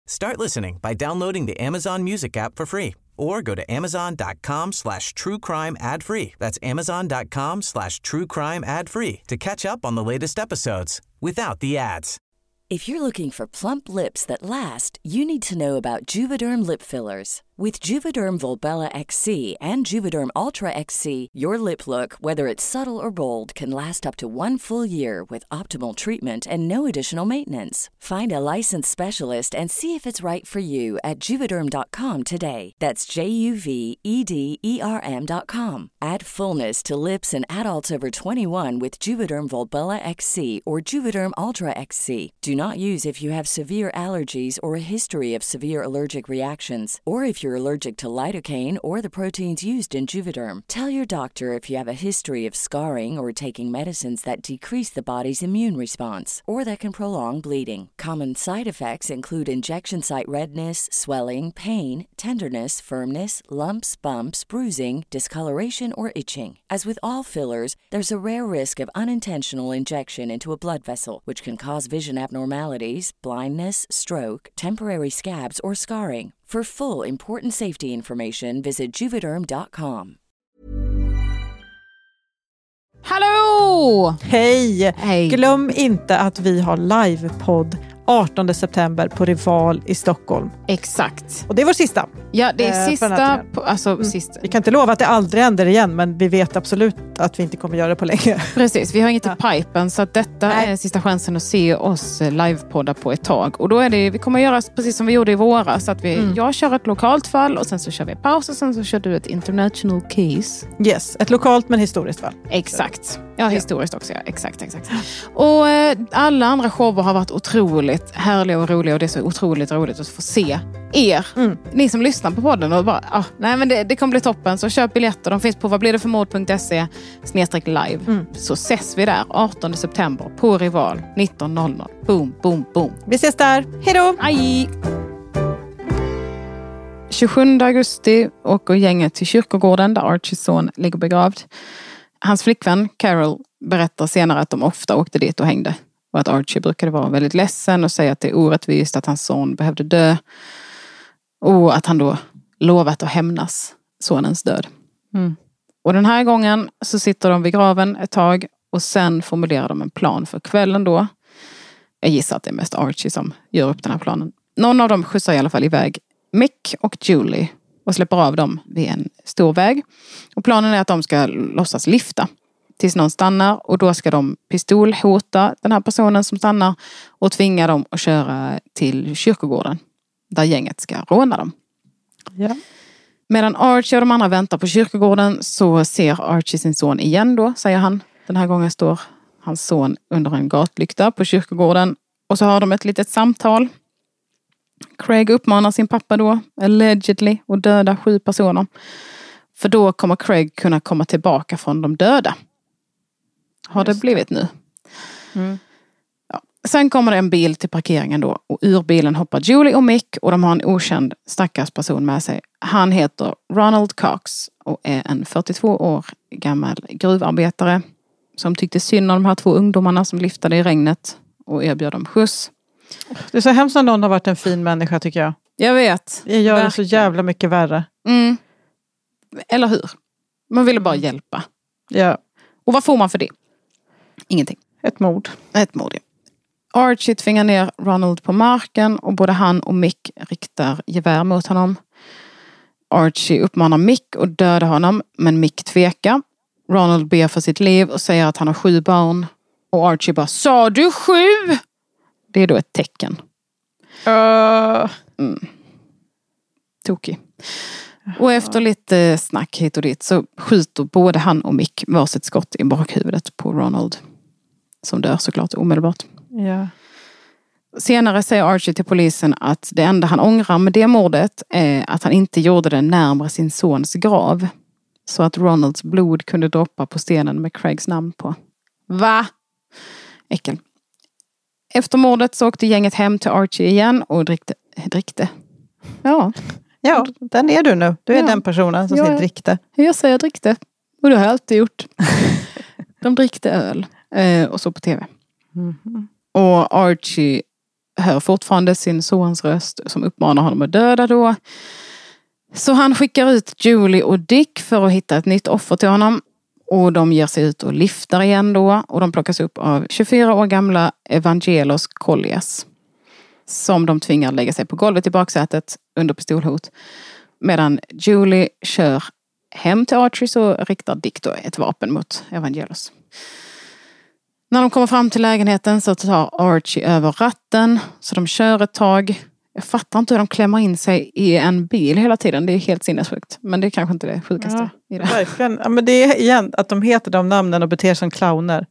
Start listening by downloading the Amazon Music app for free or go to amazon.com/truecrime ad free. That's amazon.com/truecrime ad free to catch up on the latest episodes without the ads. If you're looking for plump lips that last, you need to know about Juvederm lip fillers. With Juvederm Volbella XC and Juvederm Ultra XC, your lip look, whether it's subtle or bold, can last up to 1 full year with optimal treatment and no additional maintenance. Find a licensed specialist and see if it's right for you at Juvederm.com today. That's JUVEDERM.com. Add fullness to lips in adults over 21 with Juvederm Volbella XC or Juvederm Ultra XC. Do not use if you have severe allergies or a history of severe allergic reactions, or if you're allergic to lidocaine or the proteins used in Juvederm. Tell your doctor if you have a history of scarring or taking medicines that decrease the body's immune response or that can prolong bleeding. Common side effects include injection site redness, swelling, pain, tenderness, firmness, lumps, bumps, bruising, discoloration, or itching. As with all fillers, there's a rare risk of unintentional injection into a blood vessel, which can cause vision abnormalities, blindness, stroke, temporary scabs, or scarring. For full, important safety information, visit Juvederm.com. Hallå! Hej! Glöm inte att vi har livepodd 18 september på Rival i Stockholm. Exakt. Och det är vår sista. Ja, det är sista. Sista. Vi kan inte lova att det aldrig händer igen, men vi vet absolut att vi inte kommer göra det på länge. Precis, vi har inget i pipen, så att detta är sista chansen att se oss livepodda på ett tag. Och då är det, vi kommer göra precis som vi gjorde i våras, så att jag kör ett lokalt fall och sen så kör vi paus och sen så kör du ett international case. Yes, ett lokalt men historiskt fall. Exakt. Ja, historiskt också. Ja. Exakt. Och alla andra shower har varit otroligt härliga och roliga, och det är så otroligt roligt att få se er. Ni som lyssnar på podden och bara, nej men det kommer bli toppen, så köp biljetter. De finns på vadblivdetförmord.se/live. Så ses vi där 18 september på Rival 19:00. Boom, boom, boom. Vi ses där. Hej då! Aj! 27 augusti åker gänget till kyrkogården där Archies son ligger begravd. Hans flickvän Carol berättar senare att de ofta åkte dit och hängde. Och att Archie brukade vara väldigt ledsen och säga att det är orättvist att hans son behövde dö. Och att han då lovat att hämnas sonens död. Och den här gången så sitter de vid graven ett tag och sen formulerar de en plan för kvällen då. Jag gissar att det är mest Archie som gör upp den här planen. Någon av dem skjutsar i alla fall iväg Mick och Julie och släpper av dem vid en stor väg. Och planen är att de ska låtsas lifta tills någon stannar, och då ska de pistolhota den här personen som stannar och tvinga dem att köra till kyrkogården där gänget ska råna dem. Ja. Medan Archie och de andra väntar på kyrkogården så ser Archie sin son igen då, säger han. Den här gången står hans son under en gatlykta på kyrkogården och så har de ett litet samtal. Craig uppmanar sin pappa då, allegedly, att döda 7 personer. För då kommer Craig kunna komma tillbaka från de döda. Har det blivit nu? Ja. Sen kommer det en bil till parkeringen då. Och ur bilen hoppar Julie och Mick. Och de har en okänd stackars person med sig. Han heter Ronald Cox. Och är en 42 år gammal gruvarbetare. Som tyckte synd om de här 2 ungdomarna som liftade i regnet. Och erbjöd dem skjuts. Det är så hemskt när någon har varit en fin människa, tycker jag. Jag vet. Jag gör det så jävla mycket värre. Eller hur? Man ville bara hjälpa. Ja. Och vad får man för det? Ingenting. Ett mord. Ett mord, ja. Archie tvingar ner Ronald på marken och både han och Mick riktar gevär mot honom. Archie uppmanar Mick att döda honom, men Mick tvekar. Ronald ber för sitt liv och säger att han har 7 barn. Och Archie bara, sa du 7? Det är då ett tecken. Tokig. Och efter lite snack hit och dit så skjuter både han och Mick varsitt skott i bakhuvudet på Ronald. Som dör såklart omedelbart. Ja. Senare säger Archie till polisen att det enda han ångrar med det mordet är att han inte gjorde det närmare sin sons grav. Så att Ronalds blod kunde droppa på stenen med Craigs namn på. Va? Äckel. Efter mordet så åkte gänget hem till Archie igen och drickte. Ja. Ja, den är du nu. Du är den personen som säger drickte. Jag säger drickte. Och det har jag alltid gjort. De drickte öl och så på tv. Och Archie hör fortfarande sin sons röst som uppmanar honom att döda då. Så han skickar ut Julie och Dick för att hitta ett nytt offer till honom. Och de ger sig ut och liftar igen då. Och de plockas upp av 24 år gamla Evangelos Collias. Som de tvingar lägga sig på golvet i baksätet under pistolhot. Medan Julie kör hem till Archie så riktar Dick då ett vapen mot Evangelos. När de kommer fram till lägenheten så tar Archie över ratten. Så de kör ett tag. Jag fattar inte hur de klämmer in sig i en bil hela tiden. Det är helt sinnessjukt. Men det är kanske inte det sjukaste i det. Verkligen. Ja, men det är igen att de heter de namnen och beter som clowner.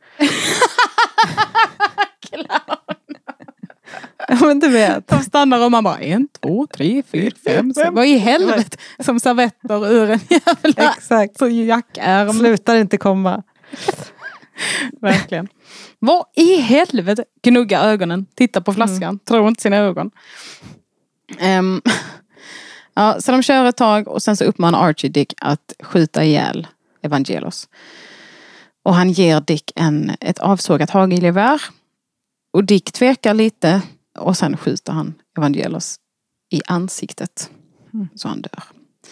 Ja, men du vet. De stannar och man bara 1, 2, 3, 4, 5. Vad i helvete? Som servetter ur en jävla exakt. Så jackärm. Slutar inte komma. Verkligen. Vad i helvete? Gnugga ögonen. Titta på flaskan. Tror inte sina ögon. Ja, så de kör ett tag och sen så uppmanar Archie Dick att skjuta ihjäl Evangelos. Och han ger Dick ett avsågat hagelgevär. Och Dick tvekar lite och sen skjuter han Evangelos i ansiktet. Så han dör.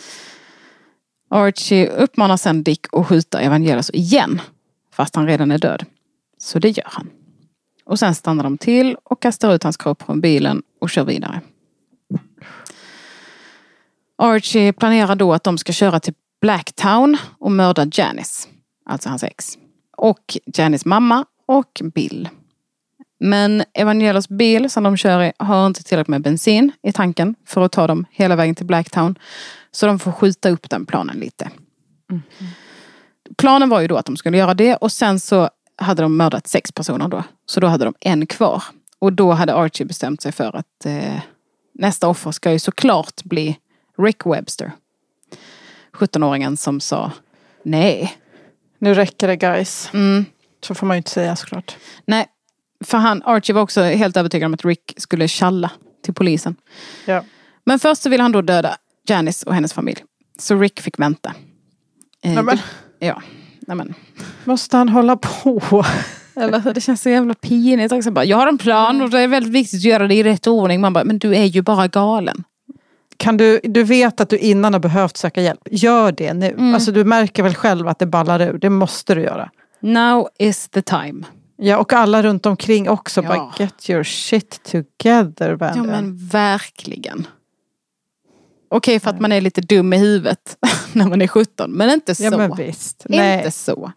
Archie uppmanar sen Dick att skjuta Evangelos igen. Fast han redan är död. Så det gör han. Och sen stannar de till och kastar ut hans kropp från bilen och kör vidare. Archie planerar då att de ska köra till Blacktown och mörda Janice. Alltså hans ex. Och Janice mamma och Bill. Men Evangelos bil som de kör i har inte tillräckligt med bensin i tanken för att ta dem hela vägen till Blacktown. Så de får skjuta upp den planen lite. Planen var ju då att de skulle göra det och sen så hade de mördat 6 personer då. Så då hade de en kvar. Och då hade Archie bestämt sig för att nästa offer ska ju såklart bli Rick Webster. 17-åringen som sa nej. Nu räcker det guys. Så får man ju inte säga såklart. Nej, för Archie var också helt övertygad om att Rick skulle tjalla till polisen. Ja. Men först så ville han då döda Janice och hennes familj. Så Rick fick vänta. Nämen. Ja, nämen. Måste han hålla på? Eller det känns så jävla pinigt också. Bara, jag har en plan och det är väldigt viktigt att göra det i rätt ordning. Man bara, men du är ju bara galen. Kan du vet att du innan har behövt söka hjälp. Gör det nu. Alltså du märker väl själv att det ballar ur. Det måste du göra. Now is the time. Ja, och alla runt omkring också. Ja. Bara get your shit together, vänner. Ja, men verkligen. Okej, för att man är lite dum i huvudet när man är 17. Men inte så. Ja, men visst. Inte så.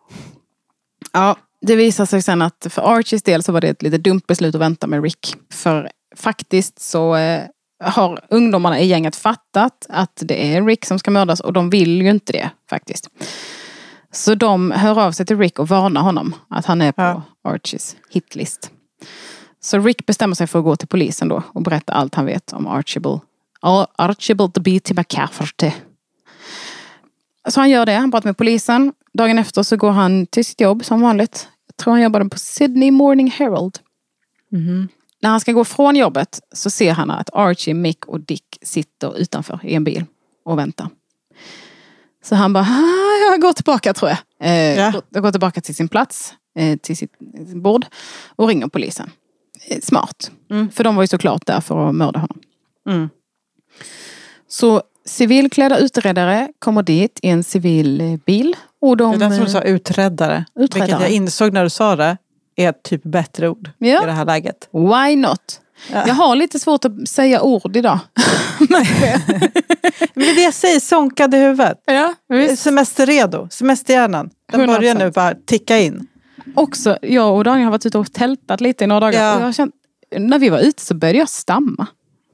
Ja, det visar sig sen att för Archies del så var det ett lite dumt beslut att vänta med Rick. För faktiskt så har ungdomarna i gänget fattat att det är Rick som ska mördas. Och de vill ju inte det faktiskt. Så de hör av sig till Rick och varnar honom att han är på Archies hitlist. Så Rick bestämmer sig för att gå till polisen då och berätta allt han vet om Archibald B.T. McCafferty. Så han gör det, han pratar med polisen. Dagen efter så går han till sitt jobb som vanligt. Jag tror han jobbade på Sydney Morning Herald. När han ska gå från jobbet så ser han att Archie, Mick och Dick sitter utanför i en bil och väntar. Så han bara, jag går tillbaka tror jag. Jag går tillbaka till sin plats, till sitt bord och ringer polisen. Smart. För de var ju såklart där för att mörda honom. Så civilklädda utredare kommer dit i en civil bil. Och det är den som du sa utredare. Vilket jag insåg när du sa det är ett typ bättre ord i det här läget. Why not? Ja. Jag har lite svårt att säga ord idag. Men det är det jag säger, sonkade huvudet. Ja, semesterredo, semesterhjärnan. Den 100%. Börjar nu bara ticka in. Också, jag och Daniel har varit ute och tältat lite i några dagar. Ja. Och jag har känt, när vi var ute så började jag stamma.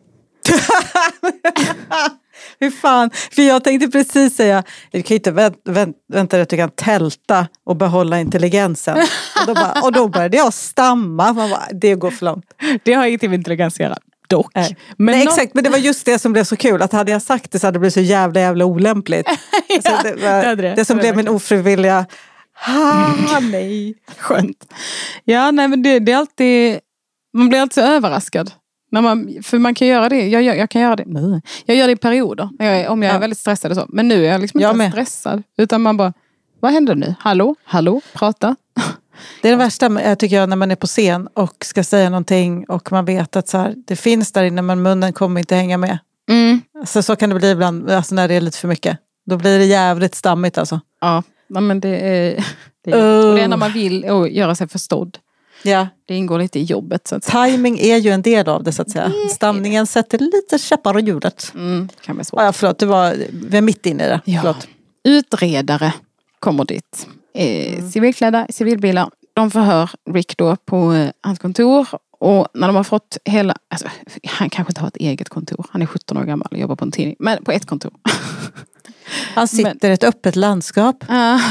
Hur fan, för jag tänkte precis säga, du kan inte vänta att du kan tälta och behålla intelligensen. Och då började jag stamma. Man bara, det går för långt. Det har ingenting med intelligens att göra, dock. Nej, exakt, men det var just det som blev så kul. Att hade jag sagt det så hade det blivit så jävla olämpligt. Ja, alltså, det som blev min ofrivilliga nej. Skönt. Ja, nej, men det är alltid, man blir alltid så överraskad. För man kan göra det. Jag kan göra det. Jag gör det i perioder. Om jag är väldigt stressad och så. Men nu är jag liksom inte stressad. Utan man bara, vad händer nu? Hallå? Prata? Det är det värsta, tycker jag, när man är på scen och ska säga någonting och man vet att så här, det finns där inne men munnen kommer inte hänga med. Så kan det bli ibland, alltså när det är lite för mycket. Då blir det jävligt stammigt alltså. Ja, men det är och det är när man vill göra sig förstådd. Ja. Det ingår lite i jobbet. Så att säga. Timing är ju en del av det, så att säga. Stamningen sätter lite käppar i hjulet. Kan bli svårt. Ja, förlåt, vi är mitt inne i det. Ja. Förlåt. Utredare kommer dit. Civilklädda, civilbilar. De förhör Rick då på hans kontor. Och när de har fått hela... Alltså, han kanske inte har ett eget kontor. Han är 17 år gammal och jobbar på en tidning. Men på ett kontor. Han sitter i ett öppet landskap.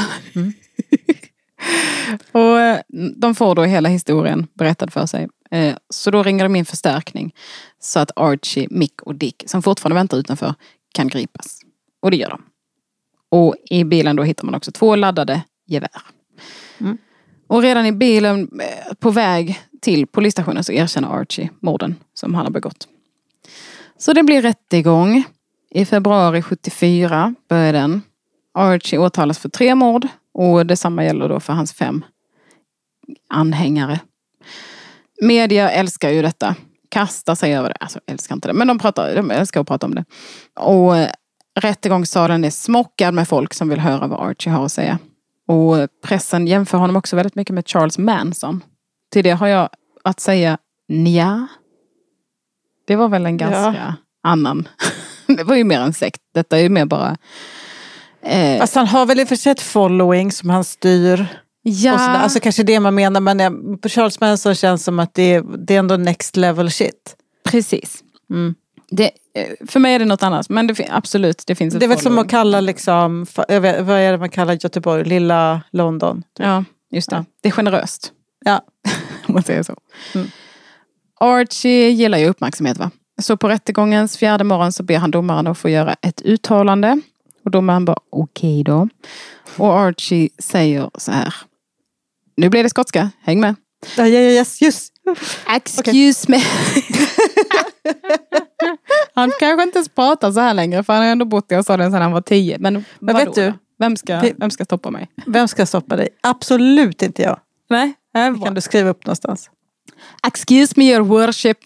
Och de får då hela historien berättad för sig. Så då ringer de in förstärkning. Så att Archie, Mick och Dick, som fortfarande väntar utanför, kan gripas. Och det gör de. Och i bilen då hittar man också 2 laddade gevär. Och redan i bilen på väg till polisstationen så erkänner Archie morden som han har begått. Så det blir rättegång. I februari 74 börjar den. Archie åtalas för 3 mord. Och detsamma gäller då för hans 5 anhängare. Media älskar ju detta. Kastar sig över det. Alltså älskar inte det. Men de älskar att prata om det. Och rättegångssalen är smockad med folk som vill höra vad Archie har att säga. Och pressen jämför honom också väldigt mycket med Charles Manson. Till det har jag att säga nja. Det var väl en ganska annan. Det var ju mer en sekt. Detta är ju mer bara... Fast han har väl i och för sig ett following som han styr. Ja. Alltså kanske det man menar. Men på Charles Manson känns som att det är ändå next level shit. Precis. För mig är det något annat. Men absolut, det finns ett det är väl som att kalla liksom, vad är det man kallar Göteborg? Lilla London. Typ. Ja, just det. Ja. Det är generöst. Ja. Om man säger så. Archie gillar ju uppmärksamhet, va? Så på rättegångens 4:e morgon så ber han domaren att få göra ett uttalande. Och domaren bara, okej då. Och Archie säger så här. Nu blir det skotska, häng med. Yes. Excuse me. Han kanske inte ens pratar så här längre. För han har ändå bott i Australien sedan han var 10. Men vet du? Vem ska stoppa mig? Vem ska stoppa dig? Absolut inte jag. Nej. Det kan du skriva upp någonstans. Excuse me, your worship.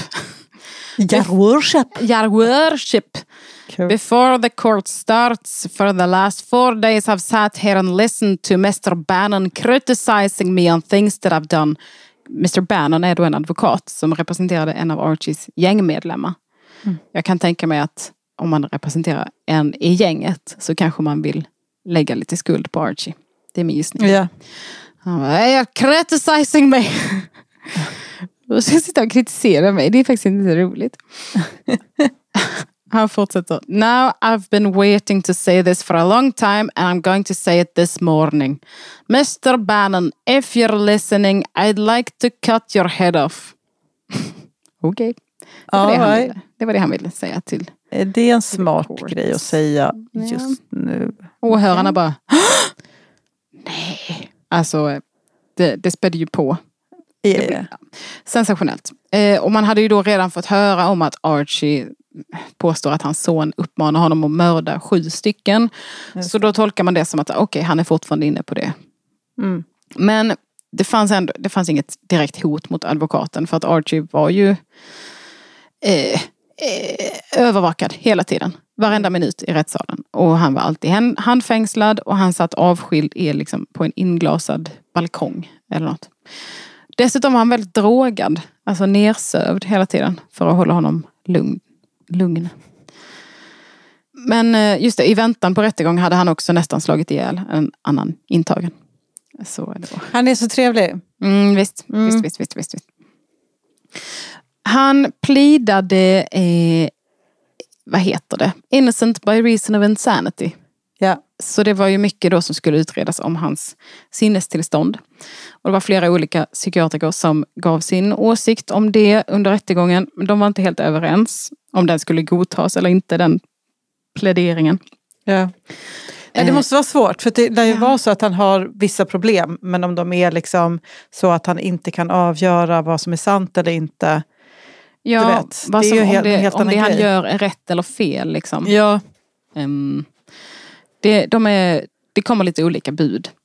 Your worship. Cool. Before the court starts, for the last 4 days I've sat here and listened to Mr. Bannon criticizing me on things that I've done. Mr. Bannon är då en advokat som representerade en av Archies gängmedlemmar. Jag kan tänka mig att om man representerar en i gänget så kanske man vill lägga lite skuld på Archie. Det är min gissning. Ja. You're criticizing me. Och så sitter han och kritiserar mig. Det är faktiskt inte roligt. Han fortsätter. Now I've been waiting to say this for a long time and I'm going to say it this morning. Mr. Bannon, if you're listening, I'd like to cut your head off. Okej. Det var det han ville säga till. Det är en smart grej att säga just nu. Och hörarna bara, nej. Alltså, det spädde ju på. Yeah. Sensationellt. Och man hade ju då redan fått höra om att Archie påstår att hans son uppmanar honom att mörda 7 stycken. Så då tolkar man det som att okej, han är fortfarande inne på det. Men det fanns inget direkt hot mot advokaten för att Archie var ju övervakad hela tiden. Varenda minut i rättssalen. Och han var alltid handfängslad och han satt avskild liksom på en inglasad balkong eller något. Dessutom var han väldigt drogad, alltså nersövd hela tiden för att hålla honom lugn. Men just det, i väntan på rättegång hade han också nästan slagit ihjäl en annan intagen. Så är det då. Han är så trevlig. Visst. Han plidade, vad heter det? Innocent by reason of insanity. Ja. Så det var ju mycket då som skulle utredas om hans sinnestillstånd. Och det var flera olika psykiatriker som gav sin åsikt om det under rättegången. Men de var inte helt överens om den skulle godtas eller inte, den pläderingen. Ja. Det måste vara svårt, för det lär ju vara så att han har vissa problem. Men om de är liksom så att han inte kan avgöra vad som är sant eller inte. Ja, du vet, det är ju helt om det han grej. gör är rätt eller fel liksom. Ja. Det kommer lite olika bud.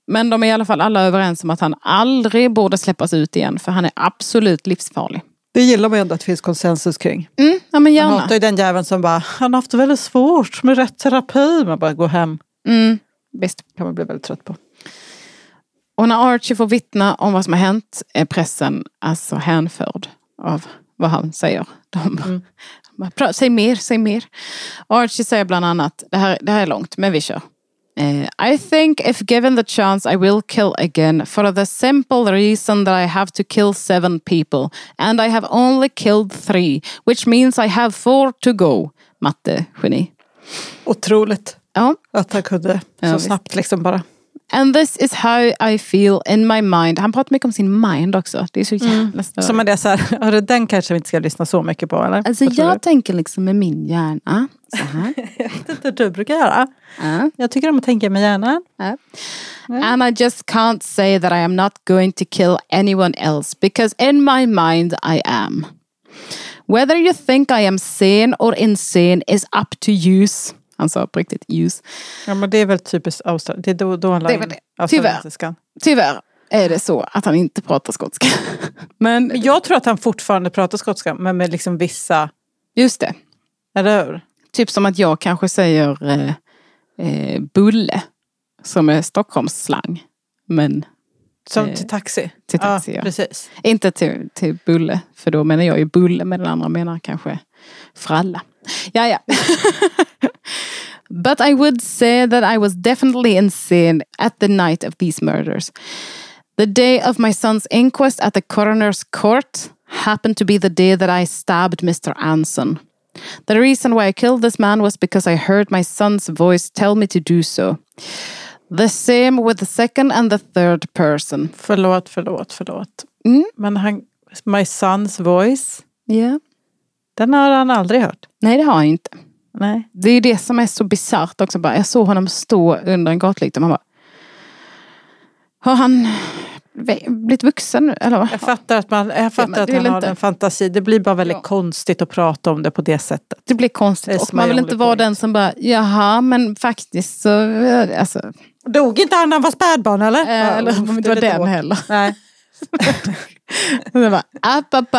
Men de är i alla fall alla överens om att han aldrig borde släppas ut igen. För han är absolut livsfarlig. Det gillar man ändå att det finns konsensus kring. Ja, men gärna. Man hatar ju den jäveln som bara, han har haft det väldigt svårt med rätt terapi. Man bara går hem. Visst. Kan man bli väldigt trött på. Och när Archie får vittna om vad som har hänt är pressen alltså hänförd av vad han säger. Säg mer. Archie säger bland annat, det här är långt, men vi kör. I think if given the chance I will kill again for the simple reason that I have to kill 7 people and I have only killed 3, which means I have 4 to go. Matte-geni. Otroligt. Ja. Att han kunde så snabbt liksom bara. And this is how I feel in my mind. Han pratar mycket om sin mind också. Det är så jävla större. Som är det så här, den kanske vi inte ska lyssna så mycket på, eller? Alltså jag tänker liksom med min hjärna. Så här. Jag vet inte hur du brukar göra. Jag tycker om att tänka med hjärnan. And I just can't say that I am not going to kill anyone else. Because in my mind I am. Whether you think I am sane or insane is up to use. Han sa på riktigt use. Ja, men det är väl typiskt Australien. Det är då han lär in Tyvärr är det så att han inte pratar skotska. Men jag tror att han fortfarande pratar skotska, men med liksom vissa... Just det. Eller hur? Typ som att jag kanske säger bulle, som är Stockholms slang. Men... Som till taxi? Till taxi, ja. Precis. Inte till bulle, för då menar jag ju bulle, men den andra menar kanske fralla. Ja. But I would say that I was definitely insane at the night of these murders. The day of my son's inquest at the coroner's court happened to be the day that I stabbed Mr. Anson. The reason why I killed this man was because I heard my son's voice tell me to do so. The same with the second and the third person. Förlåt. Men my son's voice? Ja. Den har han aldrig hört. Nej, det har jag inte. Nej. Det är det som är så bizarrt också. Jag såg honom stå under en gatlykta. Man bara, har han blivit vuxen nu? Eller vad? Jag fattar att han har en fantasi. Det blir bara väldigt konstigt att prata om det på det sättet. Det blir konstigt. Och man vill inte vara den som bara, jaha, men faktiskt så... Alltså. Dog inte han när han var spädbarn, eller? Eller om det inte var den heller. Nej. Det var app.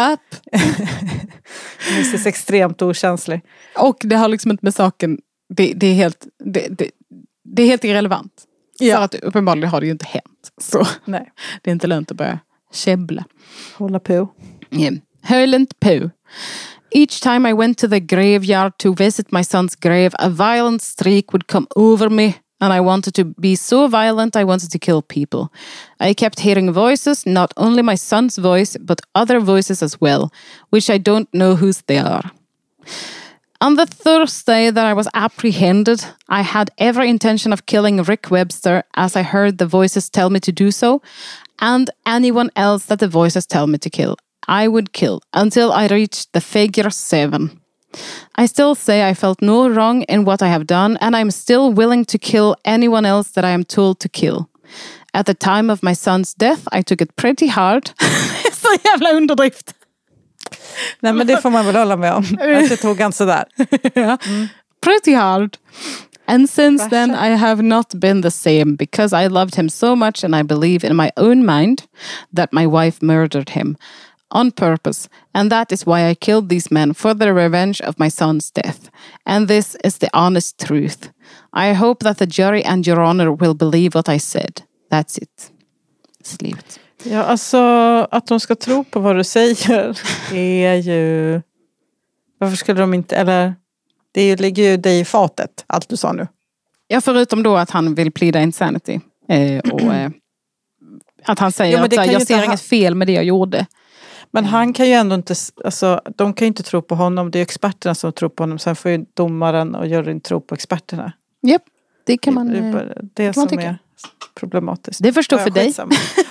Det är extremt okänslig. Och det har liksom inte med saken, det är helt irrelevant. Ja. För att uppenbarligen har det ju inte hänt. Så nej. Det är inte lönt att börja käbbla. Hålla på. Yeah. Höll inte på. Each time I went to the graveyard to visit my son's grave, a violent streak would come over me. And I wanted to be so violent, I wanted to kill people. I kept hearing voices, not only my son's voice, but other voices as well, which I don't know whose they are. On the Thursday that I was apprehended, I had every intention of killing Rick Webster as I heard the voices tell me to do so, and anyone else that the voices tell me to kill. I would kill until I reached the figure 7. I still say I felt no wrong in what I have done, and I'm still willing to kill anyone else that I am told to kill. At the time of my son's death, I took it pretty hard. Så jävla underdrift. Nej, men det får man väl hålla med om. Att det tog han sådär. Pretty hard. And since then I have not been the same, because I loved him so much and I believe in my own mind that my wife murdered him. On purpose, and that is why I killed these men for the revenge of my son's death. And this is the honest truth. I hope that the jury and your honor will believe what I said. That's it. Slut. Ja, alltså att de ska tro på vad du säger är ju... Varför skulle de inte... Eller det ligger ju dig i fatet, allt du sa nu. Ja, förutom då att han vill pleada insanity. Och att han säger att jag ser inget fel med det jag gjorde. Men han kan ju ändå inte, alltså de kan ju inte tro på honom. Det är experterna som tror på honom. Sen får ju domaren och juryn tro på experterna. Japp, det kan man det är som är problematiskt. Det förstår för dig.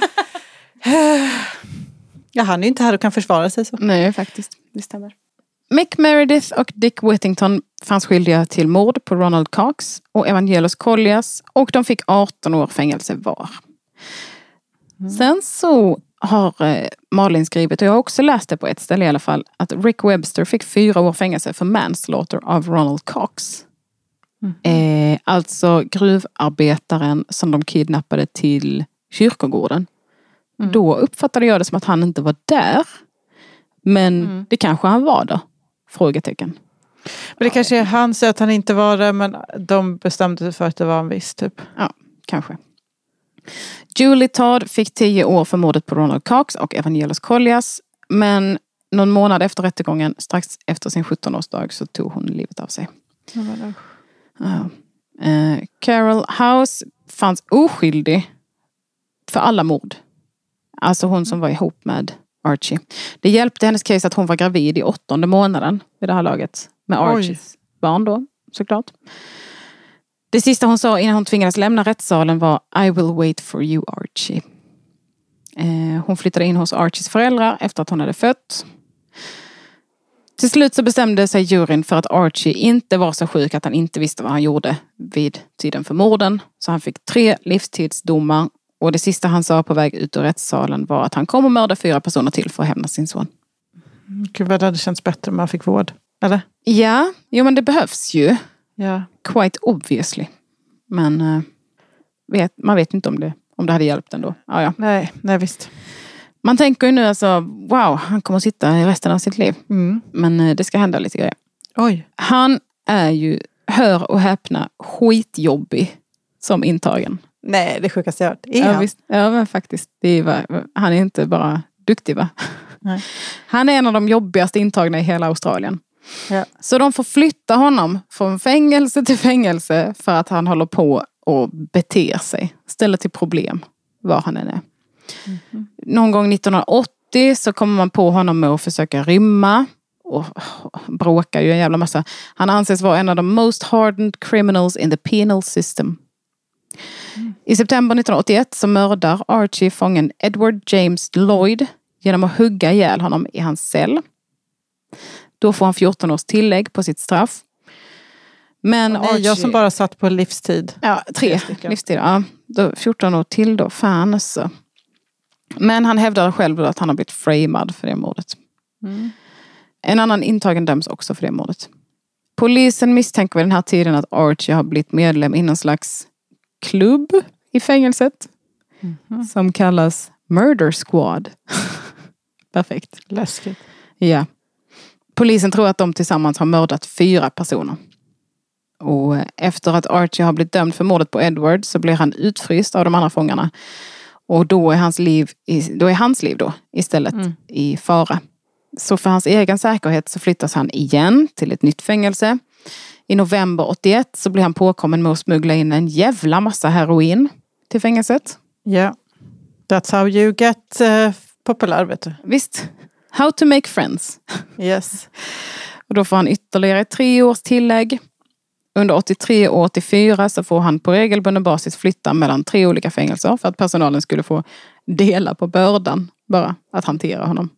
Ja, han är ju inte här och kan försvara sig så. Nej, faktiskt. Det stämmer. Mick Meredith och Dick Whittington fanns skyldiga till mord på Ronald Cox och Evangelos Kollias. Och de fick 18 år fängelse var. Sen så har Malin skrivit, och jag har också läst det på ett ställe i alla fall, att Rick Webster fick 4 år fängelse för manslaughter av Ronald Cox. Alltså gruvarbetaren som de kidnappade till kyrkogården. Då uppfattade jag det som att han inte var där. Men det kanske han var då? Frågetecken. Men det kanske är han säger att han inte var där, men de bestämde sig för att det var en viss typ. Ja, kanske. Julie Todd fick 10 år för mordet på Ronald Cox och Evangelos Kollias. Men någon månad efter rättegången, strax efter sin 17-årsdag, så tog hon livet av sig. Carol House fanns oskyldig för alla mord. Alltså hon som var ihop med Archie. Det hjälpte hennes case att hon var gravid i 8:e månaden vid det här laget. Med Archies barn då, såklart. Det sista hon sa innan hon tvingades lämna rättssalen var I will wait for you, Archie. Hon flyttade in hos Archies föräldrar efter att hon hade fött. Till slut så bestämde sig juryn för att Archie inte var så sjuk att han inte visste vad han gjorde vid tiden för morden. Så han fick 3 livstidsdomar. Och det sista han sa på väg ut ur rättssalen var att han kommer mörda 4 personer till för att hämna sin son. Gud, vad det hade känts bättre om han fick vård, eller? Ja, jo men det behövs ju. Ja. Quite obviously. Men man vet inte om det hade hjälpt ändå. Ja. Nej, visst. Man tänker ju nu alltså, wow, han kommer att sitta i resten av sitt liv. Men det ska hända lite grejer. Oj. Han är ju, hör och häpna, skitjobbig som intagen. Nej, det sjukaste jag hört. Ja, visst. Ja, men faktiskt. Han är inte bara duktig, va? Nej. Han är en av de jobbigaste intagna i hela Australien. Ja. Så de får flytta honom från fängelse till fängelse för att han håller på och beter sig. Ställer till problem var han än är. Någon gång 1980 så kommer man på honom med att försöka rymma. Och bråkar ju en jävla massa. Han anses vara en av de most hardened criminals in the penal system. I september 1981 så mördar Archie fången Edward James Lloyd genom att hugga ihjäl honom i hans cell. Då får han 14 års tillägg på sitt straff. Men Archie, jag som bara satt på livstid. Ja, 3 livstid. Ja. Då 14 år till då. Fan alltså. Men han hävdar själv att han har blivit framad för det mordet. En annan intagen döms också för det mordet. Polisen misstänker vid den här tiden att Archie har blivit medlem i någon slags klubb i fängelset. Som kallas Murder Squad. Perfekt. Läskigt. Ja. Polisen tror att de tillsammans har mördat 4 personer. Och efter att Archie har blivit dömd för mordet på Edward så blir han utfryst av de andra fångarna. Och då är hans liv då istället i fara. Så för hans egen säkerhet så flyttas han igen till ett nytt fängelse. I november 81 så blir han påkommen med att smuggla in en jävla massa heroin till fängelset. Ja, yeah. That's how you get populär, vet du. Visst. How to make friends. Yes. Och då får han ytterligare 3 års tillägg. Under 83 och 84 så får han på regelbunden basis flytta mellan 3 olika fängelser för att personalen skulle få dela på bördan bara att hantera honom.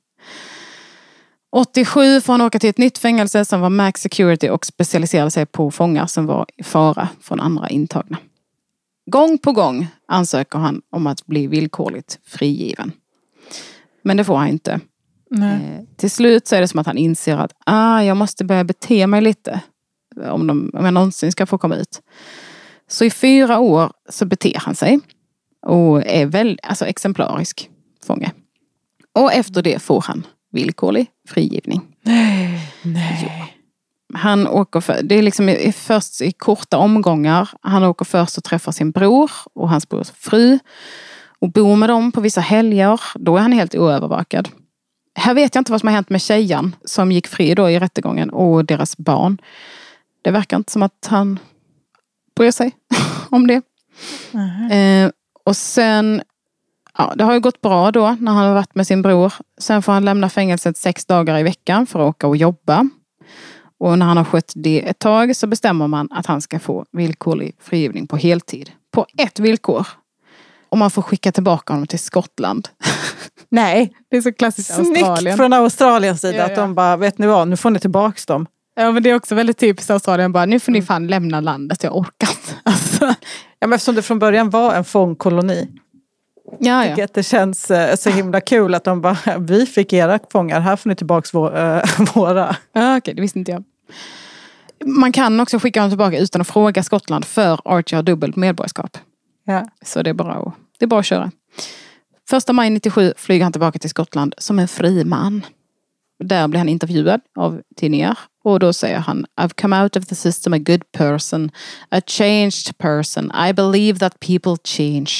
87 får han åka till ett nytt fängelse som var max security och specialiserade sig på fångar som var i fara från andra intagna. Gång på gång ansöker han om att bli villkorligt frigiven. Men det får han inte. Till slut så är det som att han inser att jag måste börja bete mig lite om jag någonsin ska få komma ut. Så i 4 år så beter han sig och är väl exemplarisk fånge. Och efter det får han villkorlig frigivning. Nej. Jo. Han åker det är liksom först i korta omgångar. Han åker först och träffar sin bror och hans brors fru och bor med dem på vissa helger. Då är han helt oövervakad. Här vet jag inte vad som har hänt med tjejen som gick fri då i rättegången och deras barn. Det verkar inte som att han bryr sig om det. Och sen det har ju gått bra då när han har varit med sin bror. Sen får han lämna fängelset 6 dagar i veckan för att åka och jobba. Och när han har skött det ett tag så bestämmer man att han ska få villkorlig frigivning på heltid. På ett villkor. Och man får skicka tillbaka honom till Skottland. Nej, det är så klassiskt Australien. Snyggt från Australiens sida att de bara, vet ni vad, nu får ni tillbaka dem. Ja, men det är också väldigt typiskt Australien. Bara, nu får ni fan lämna landet, jag orkat. Alltså. Ja, men eftersom det från början var en fångkoloni. Jag tycker att det känns så himla kul att de bara, vi fick era fångar, här får ni tillbaka våra. Ja, okej, det visste inte jag. Man kan också skicka honom tillbaka utan att fråga Skottland, för Archie har dubbelt medborgarskap. Ja. Så det är bara att köra. 1 maj 97 flyger han tillbaka till Skottland som en fri man. Där blir han intervjuad av tidningar. Och då säger han: I've come out of the system a good person. A changed person. I believe that people change.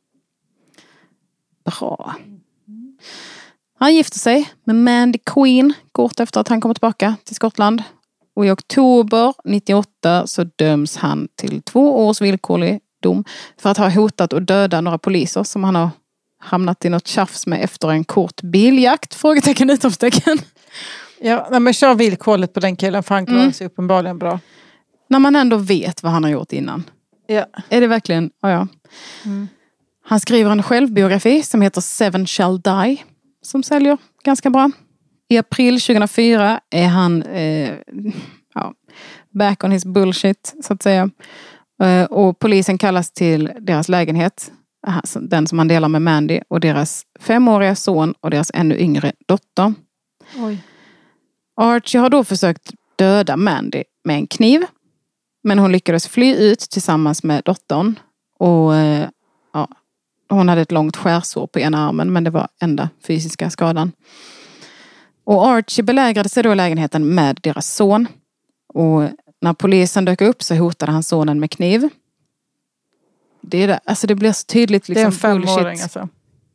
Bra. Han gifter sig med Mandy Queen kort efter att han kommer tillbaka till Skottland. Och i oktober 98 så döms han till 2 års villkorlig dom för att ha hotat och döda några poliser som han har hamnat i något tjafs med efter en kort biljakt. Frågetecken, utropstecken. Ja, men kör villkorligt på den killen, för han klarar sig uppenbarligen bra. När man ändå vet vad han har gjort innan. Ja. Är det verkligen? Ja. Han skriver en självbiografi som heter Seven Shall Die, som säljer ganska bra. I april 2004 är han back on his bullshit, så att säga. Och polisen kallas till deras lägenhet, den som han delar med Mandy, och deras 5-åriga son och deras ännu yngre dotter. Oj. Archie har då försökt döda Mandy med en kniv, men hon lyckades fly ut tillsammans med dottern. Och hon hade ett långt skärsår på ena armen, men det var enda fysiska skadan. Och Archie belägrade sig då i lägenheten med deras son. Och när polisen dök upp så hotade han sonen med kniv. Det blir så tydligt liksom, det är en 5-åring alltså.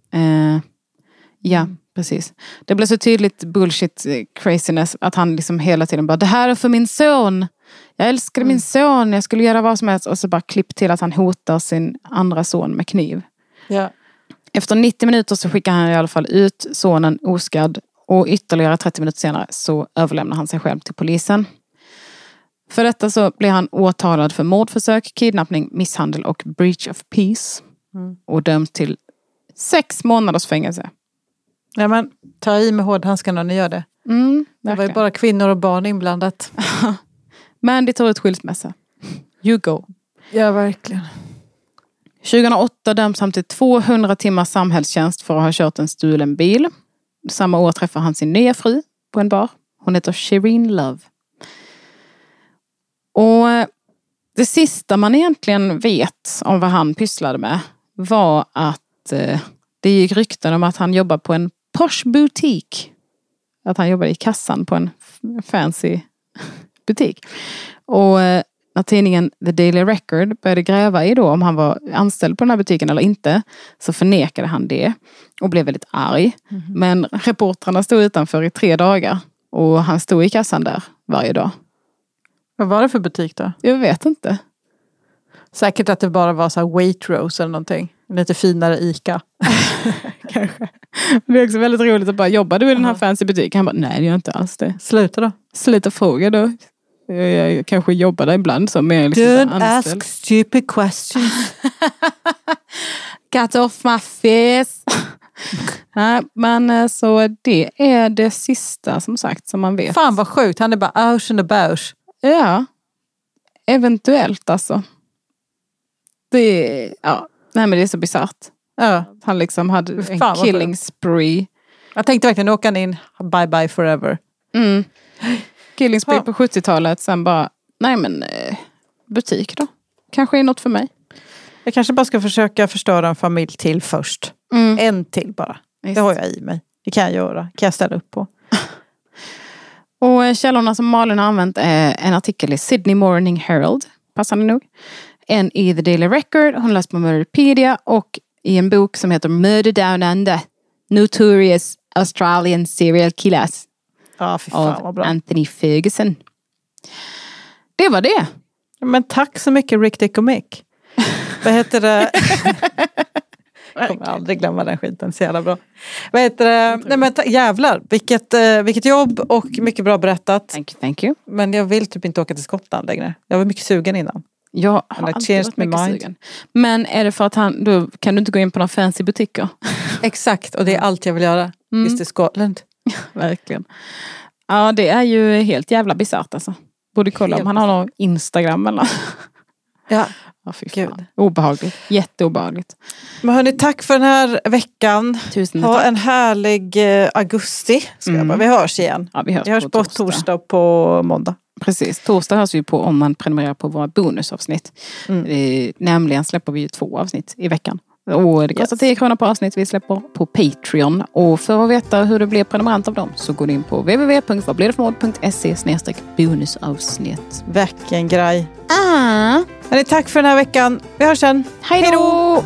Ja, precis. Det blir så tydligt bullshit craziness att han liksom hela tiden bara: det här är för min son. Jag älskade min son. Jag skulle göra vad som helst. Och så bara klipp till att han hotar sin andra son med kniv. Ja. Efter 90 minuter så skickar han i alla fall ut sonen oskadd. Och ytterligare 30 minuter senare så överlämnar han sig själv till polisen. För detta så blir han åtalad för mordförsök, kidnappning, misshandel och breach of peace. Och döms till 6 månaders fängelse. Ja, men ta i med hårdhandskarna när ni gör det. Det var ju bara kvinnor och barn inblandat. Men det tar ut skilsmässa. You go. Ja, verkligen. 2008 döms han till 200 timmars samhällstjänst för att ha kört en stulen bil. Samma år träffar han sin nya fru på en bar. Hon heter Shireen Love. Och det sista man egentligen vet om vad han pysslade med var att det gick rykten om att han jobbar på en posh butik. Att han jobbar i kassan på en fancy butik. Och när tidningen The Daily Record började gräva i då om han var anställd på den här butiken eller inte, så förnekade han det och blev väldigt arg. Men reportrarna stod utanför i 3 dagar och han stod i kassan där varje dag. Vad var det för butik då? Jag vet inte. Säkert att det bara var så här Waitrose eller någonting. Lite finare Ica. Kanske. Det är också väldigt roligt att bara, jobbar du i den här fancy butiken? Han bara, nej det gör inte alls det. Sluta då. Sluta fråga då. Jag kanske jobbar där ibland som är liksom don't ask stupid questions. Cut off my face. Nej, men så det är det sista som sagt som man vet. Fan vad sjukt, han är bara ouch and about. Ja, eventuellt alltså. Nej men det är så bizarrt. Ja. Han liksom hade en killing spree. Jag tänkte verkligen åka in bye bye forever. Killing spree på 70-talet, sen bara, nej men butik då. Kanske är något för mig. Jag kanske bara ska försöka förstöra en familj till först. En till bara. Just. Det har jag i mig. Det kan jag göra. Kan jag ställa upp på. Och källorna som Malin har använt är en artikel i Sydney Morning Herald, passande nog. En i The Daily Record, hon läst på Murderpedia, och i en bok som heter Murder Down Under, Notorious Australian Serial Killers. Ja, fy fan, vad bra. Anthony Ferguson. Det var det. Men tack så mycket Rick Dick och Mick. Vad heter det? Jag kommer aldrig glömma den skiten, så jävla bra. Vad heter det? Nej men jävlar, vilket jobb och mycket bra berättat. Thank you. Men jag vill typ inte åka till Skottland längre. Jag var mycket sugen innan. Jag har alltid varit mycket sugen. Men är det för att då kan du inte gå in på några fancy butiker? Exakt, och det är allt jag vill göra. Just i Skottland. Verkligen. Ja, det är ju helt jävla bizarrt alltså. Borde kolla om han har någon Instagram eller. Ja. Ja, fy fan. Obehagligt. Jätteobehagligt. Men hörni, tack för den här veckan. Tusen ha tack. En härlig augusti. Vi hörs igen. Ja, vi hörs på torsdag och på måndag. Precis, torsdag hörs vi på om man prenumererar på våra bonusavsnitt. Nämligen släpper vi ju 2 avsnitt i veckan. Och det kostar 10 kronor per avsnitt vi släpper på Patreon. Och för att veta hur du blir prenumerant av dem så går du in på www.vadblivdetförmord.se/bonusavsnitt. Vilken grej. Tack för den här veckan. Vi hörs sen. Hej då!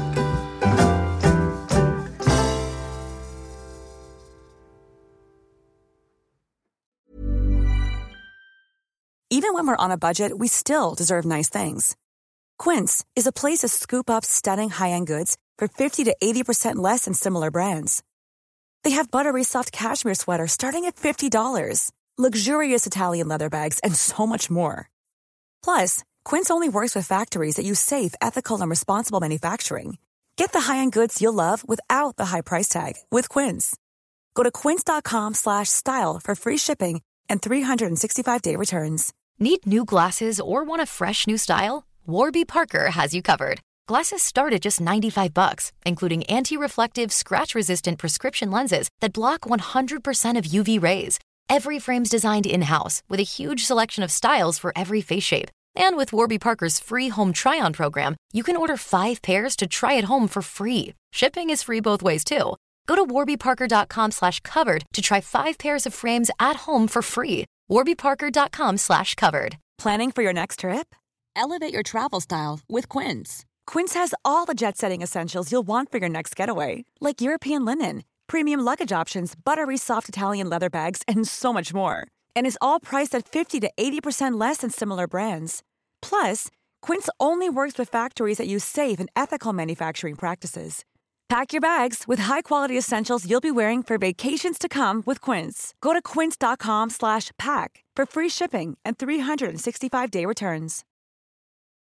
Even when we're on a budget, we still deserve nice things. Quince is a place to scoop up stunning high-end goods for 50 to 80% less than similar brands. They have buttery soft cashmere sweaters starting at $50, luxurious Italian leather bags, and so much more. Plus, Quince only works with factories that use safe, ethical, and responsible manufacturing. Get the high-end goods you'll love without the high price tag with Quince. Go to quince.com/style for free shipping and 365-day returns. Need new glasses or want a fresh new style? Warby Parker has you covered. Glasses start at just $95, including anti-reflective, scratch-resistant prescription lenses that block 100% of UV rays. Every frame's designed in-house with a huge selection of styles for every face shape. And with Warby Parker's free home try-on program, you can order 5 pairs to try at home for free. Shipping is free both ways, too. Go to warbyparker.com/covered to try 5 pairs of frames at home for free. warbyparker.com/covered. Planning for your next trip? Elevate your travel style with Quince. Quince has all the jet-setting essentials you'll want for your next getaway, like European linen, premium luggage options, buttery soft Italian leather bags, and so much more. And is all priced at 50 to 80% less than similar brands. Plus, Quince only works with factories that use safe and ethical manufacturing practices. Pack your bags with high-quality essentials you'll be wearing for vacations to come with Quince. Go to quince.com/pack for free shipping and 365-day returns.